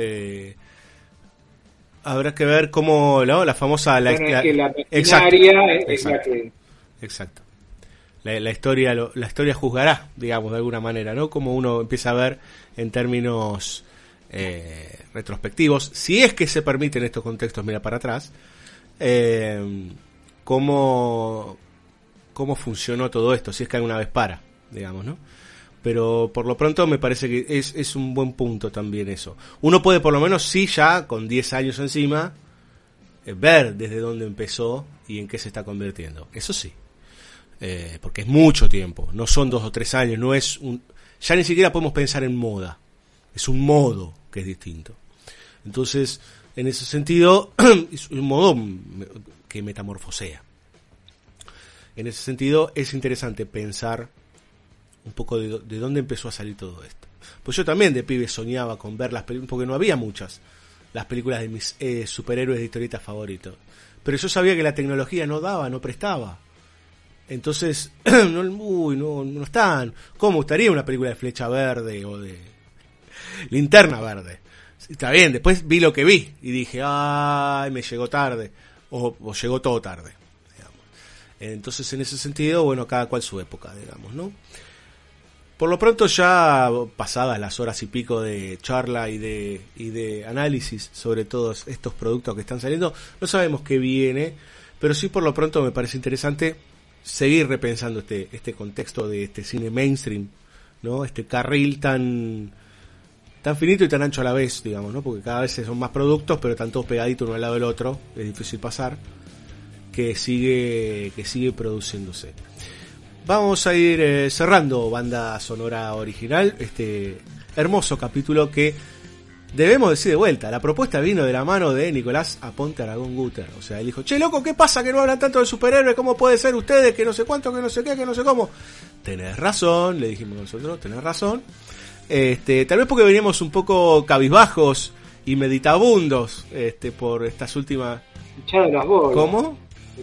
Habrá que ver cómo, ¿no? La famosa... es que la maquinaria es la que... Exacto. La historia juzgará, digamos, de alguna manera, ¿no? Como uno empieza a ver en términos retrospectivos, si es que se permiten estos contextos, mira para atrás, cómo funcionó todo esto, si es que alguna vez para, digamos, ¿no? Pero por lo pronto me parece que es un buen punto también eso. Uno puede por lo menos, sí, ya con 10 años encima, ver desde dónde empezó y en qué se está convirtiendo. Eso sí. Porque es mucho tiempo, no son 2 o 3 años, no es ya ni siquiera podemos pensar en moda, es un modo que es distinto. Entonces, en ese sentido, es un modo que metamorfosea. En ese sentido, es interesante pensar un poco de dónde empezó a salir todo esto. Pues yo también de pibe soñaba con ver las películas, porque no había muchas, las películas de mis superhéroes de historietas favoritos. Pero yo sabía que la tecnología no daba, no prestaba. Entonces, no están. ¿Cómo me gustaría una película de Flecha Verde o de Linterna Verde? Está bien, después vi lo que vi y dije, ay, me llegó tarde, o llegó todo tarde, digamos. Entonces, en ese sentido, bueno, cada cual su época, digamos, ¿no? Por lo pronto, ya pasadas las horas y pico de charla y de análisis sobre todos estos productos que están saliendo, no sabemos qué viene, pero sí por lo pronto me parece interesante seguir repensando este contexto de este cine mainstream, ¿no? Este carril tan finito y tan ancho a la vez, digamos, ¿no? Porque cada vez son más productos, pero están todos pegaditos uno al lado del otro, es difícil pasar, que sigue produciéndose. Vamos a ir cerrando banda sonora original, este hermoso capítulo que debemos decir de vuelta. La propuesta vino de la mano de Nicolás Aponte Aragón Guter. O sea, él dijo, che, loco, ¿qué pasa que no hablan tanto de superhéroes? ¿Cómo puede ser ustedes? Que no sé cuánto, que no sé qué, que no sé cómo. Tenés razón, le dijimos nosotros, tenés razón. Tal vez porque veníamos un poco cabizbajos y meditabundos por estas últimas... Hinchado las bolas. ¿Cómo?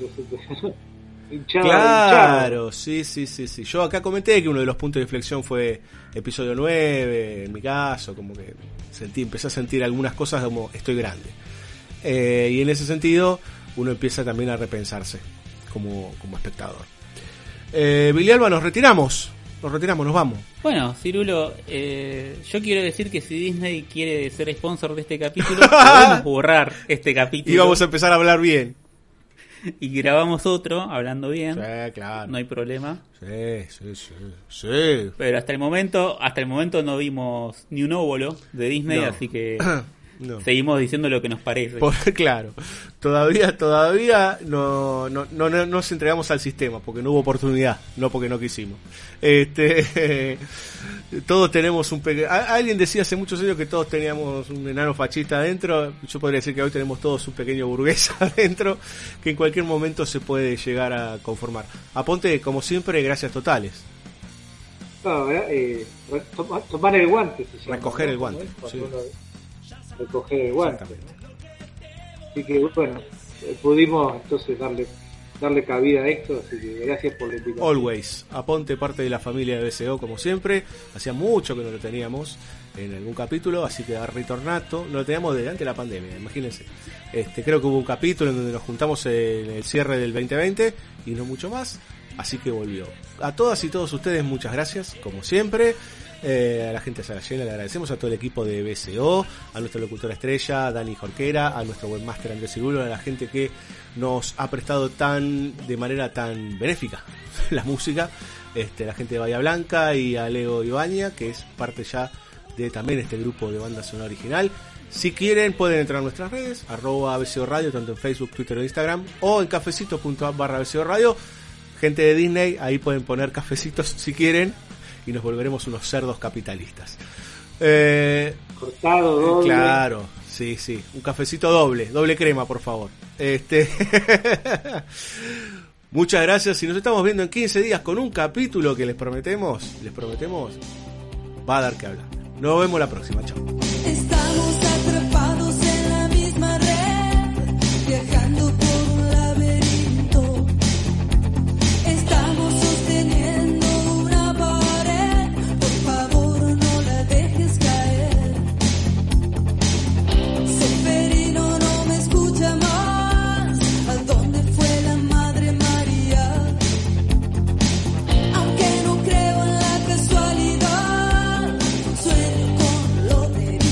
Claro, sí. Yo acá comenté que uno de los puntos de inflexión fue episodio 9, en mi caso, como que empecé a sentir algunas cosas como estoy grande. Y en ese sentido, uno empieza también a repensarse como espectador. Billy Alba, nos retiramos, nos vamos. Bueno, Cirulo, yo quiero decir que si Disney quiere ser sponsor de este capítulo, podemos borrar este capítulo. Y vamos a empezar a hablar bien. Y grabamos otro hablando bien. Sí, claro. No hay problema. Sí. Pero hasta el momento no vimos ni un óvulo de Disney, no. Así que no. Seguimos diciendo lo que nos parece. Claro. Todavía no nos entregamos al sistema porque no hubo oportunidad, no porque no quisimos. Todos tenemos alguien decía hace muchos años que todos teníamos un enano fascista adentro. Yo podría decir que hoy tenemos todos un pequeño burgués adentro que en cualquier momento se puede llegar a conformar. Aponte, como siempre, gracias totales. No, tomar el guante. Recoger el guante. Sí. Recoger el guante. Así que bueno, pudimos entonces darle cabida a esto, así que gracias por la invitación. Always, Aponte, parte de la familia de BCO como siempre, hacía mucho que no lo teníamos en algún capítulo, así que ha retornato, no lo teníamos desde antes de la pandemia, imagínense. Creo que hubo un capítulo en donde nos juntamos en el cierre del 2020 y no mucho más, así que volvió. A todas y todos ustedes muchas gracias, como siempre. A la gente de Sarayena le agradecemos, a todo el equipo de BCO, a nuestra locutora estrella Dani Jorquera, a nuestro webmaster Andrés Cirulo, a la gente que nos ha prestado de manera tan benéfica la música, la gente de Bahía Blanca, y a Leo Ibaña, que es parte ya de también este grupo de banda sonora original. Si quieren pueden entrar a nuestras redes, @BCO Radio, tanto en Facebook, Twitter o Instagram, o en cafecito.app/BCO Radio. Gente de Disney, ahí pueden poner cafecitos si quieren, y nos volveremos unos cerdos capitalistas. Cortado, doble. Claro, sí, un cafecito doble crema, por favor. Muchas gracias, y nos estamos viendo en 15 días con un capítulo que les prometemos, va a dar que hablar. Nos vemos la próxima, chao. Estamos atrapados en la misma red, viajando por un laberinto. Estamos sosteniendo una pared, por favor no la dejes caer. Seferino no me escucha más, ¿a dónde fue la Madre María? Aunque no creo en la casualidad, sueño con lo de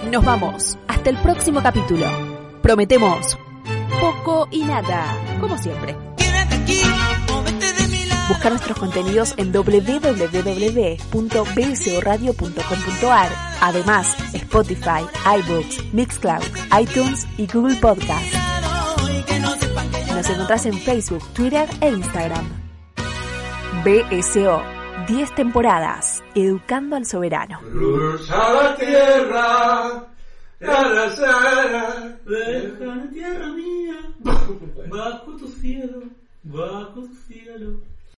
Nos vamos. Hasta el próximo capítulo. Prometemos poco y nada, como siempre. Busca nuestros contenidos en www.bsoradio.com.ar. Además, Spotify, iBooks, Mixcloud, iTunes y Google Podcast. Nos encontrás en Facebook, Twitter e Instagram. BSO, 10 temporadas, educando al soberano. Cruza la tierra, deja la tierra mía, bajo tu cielo.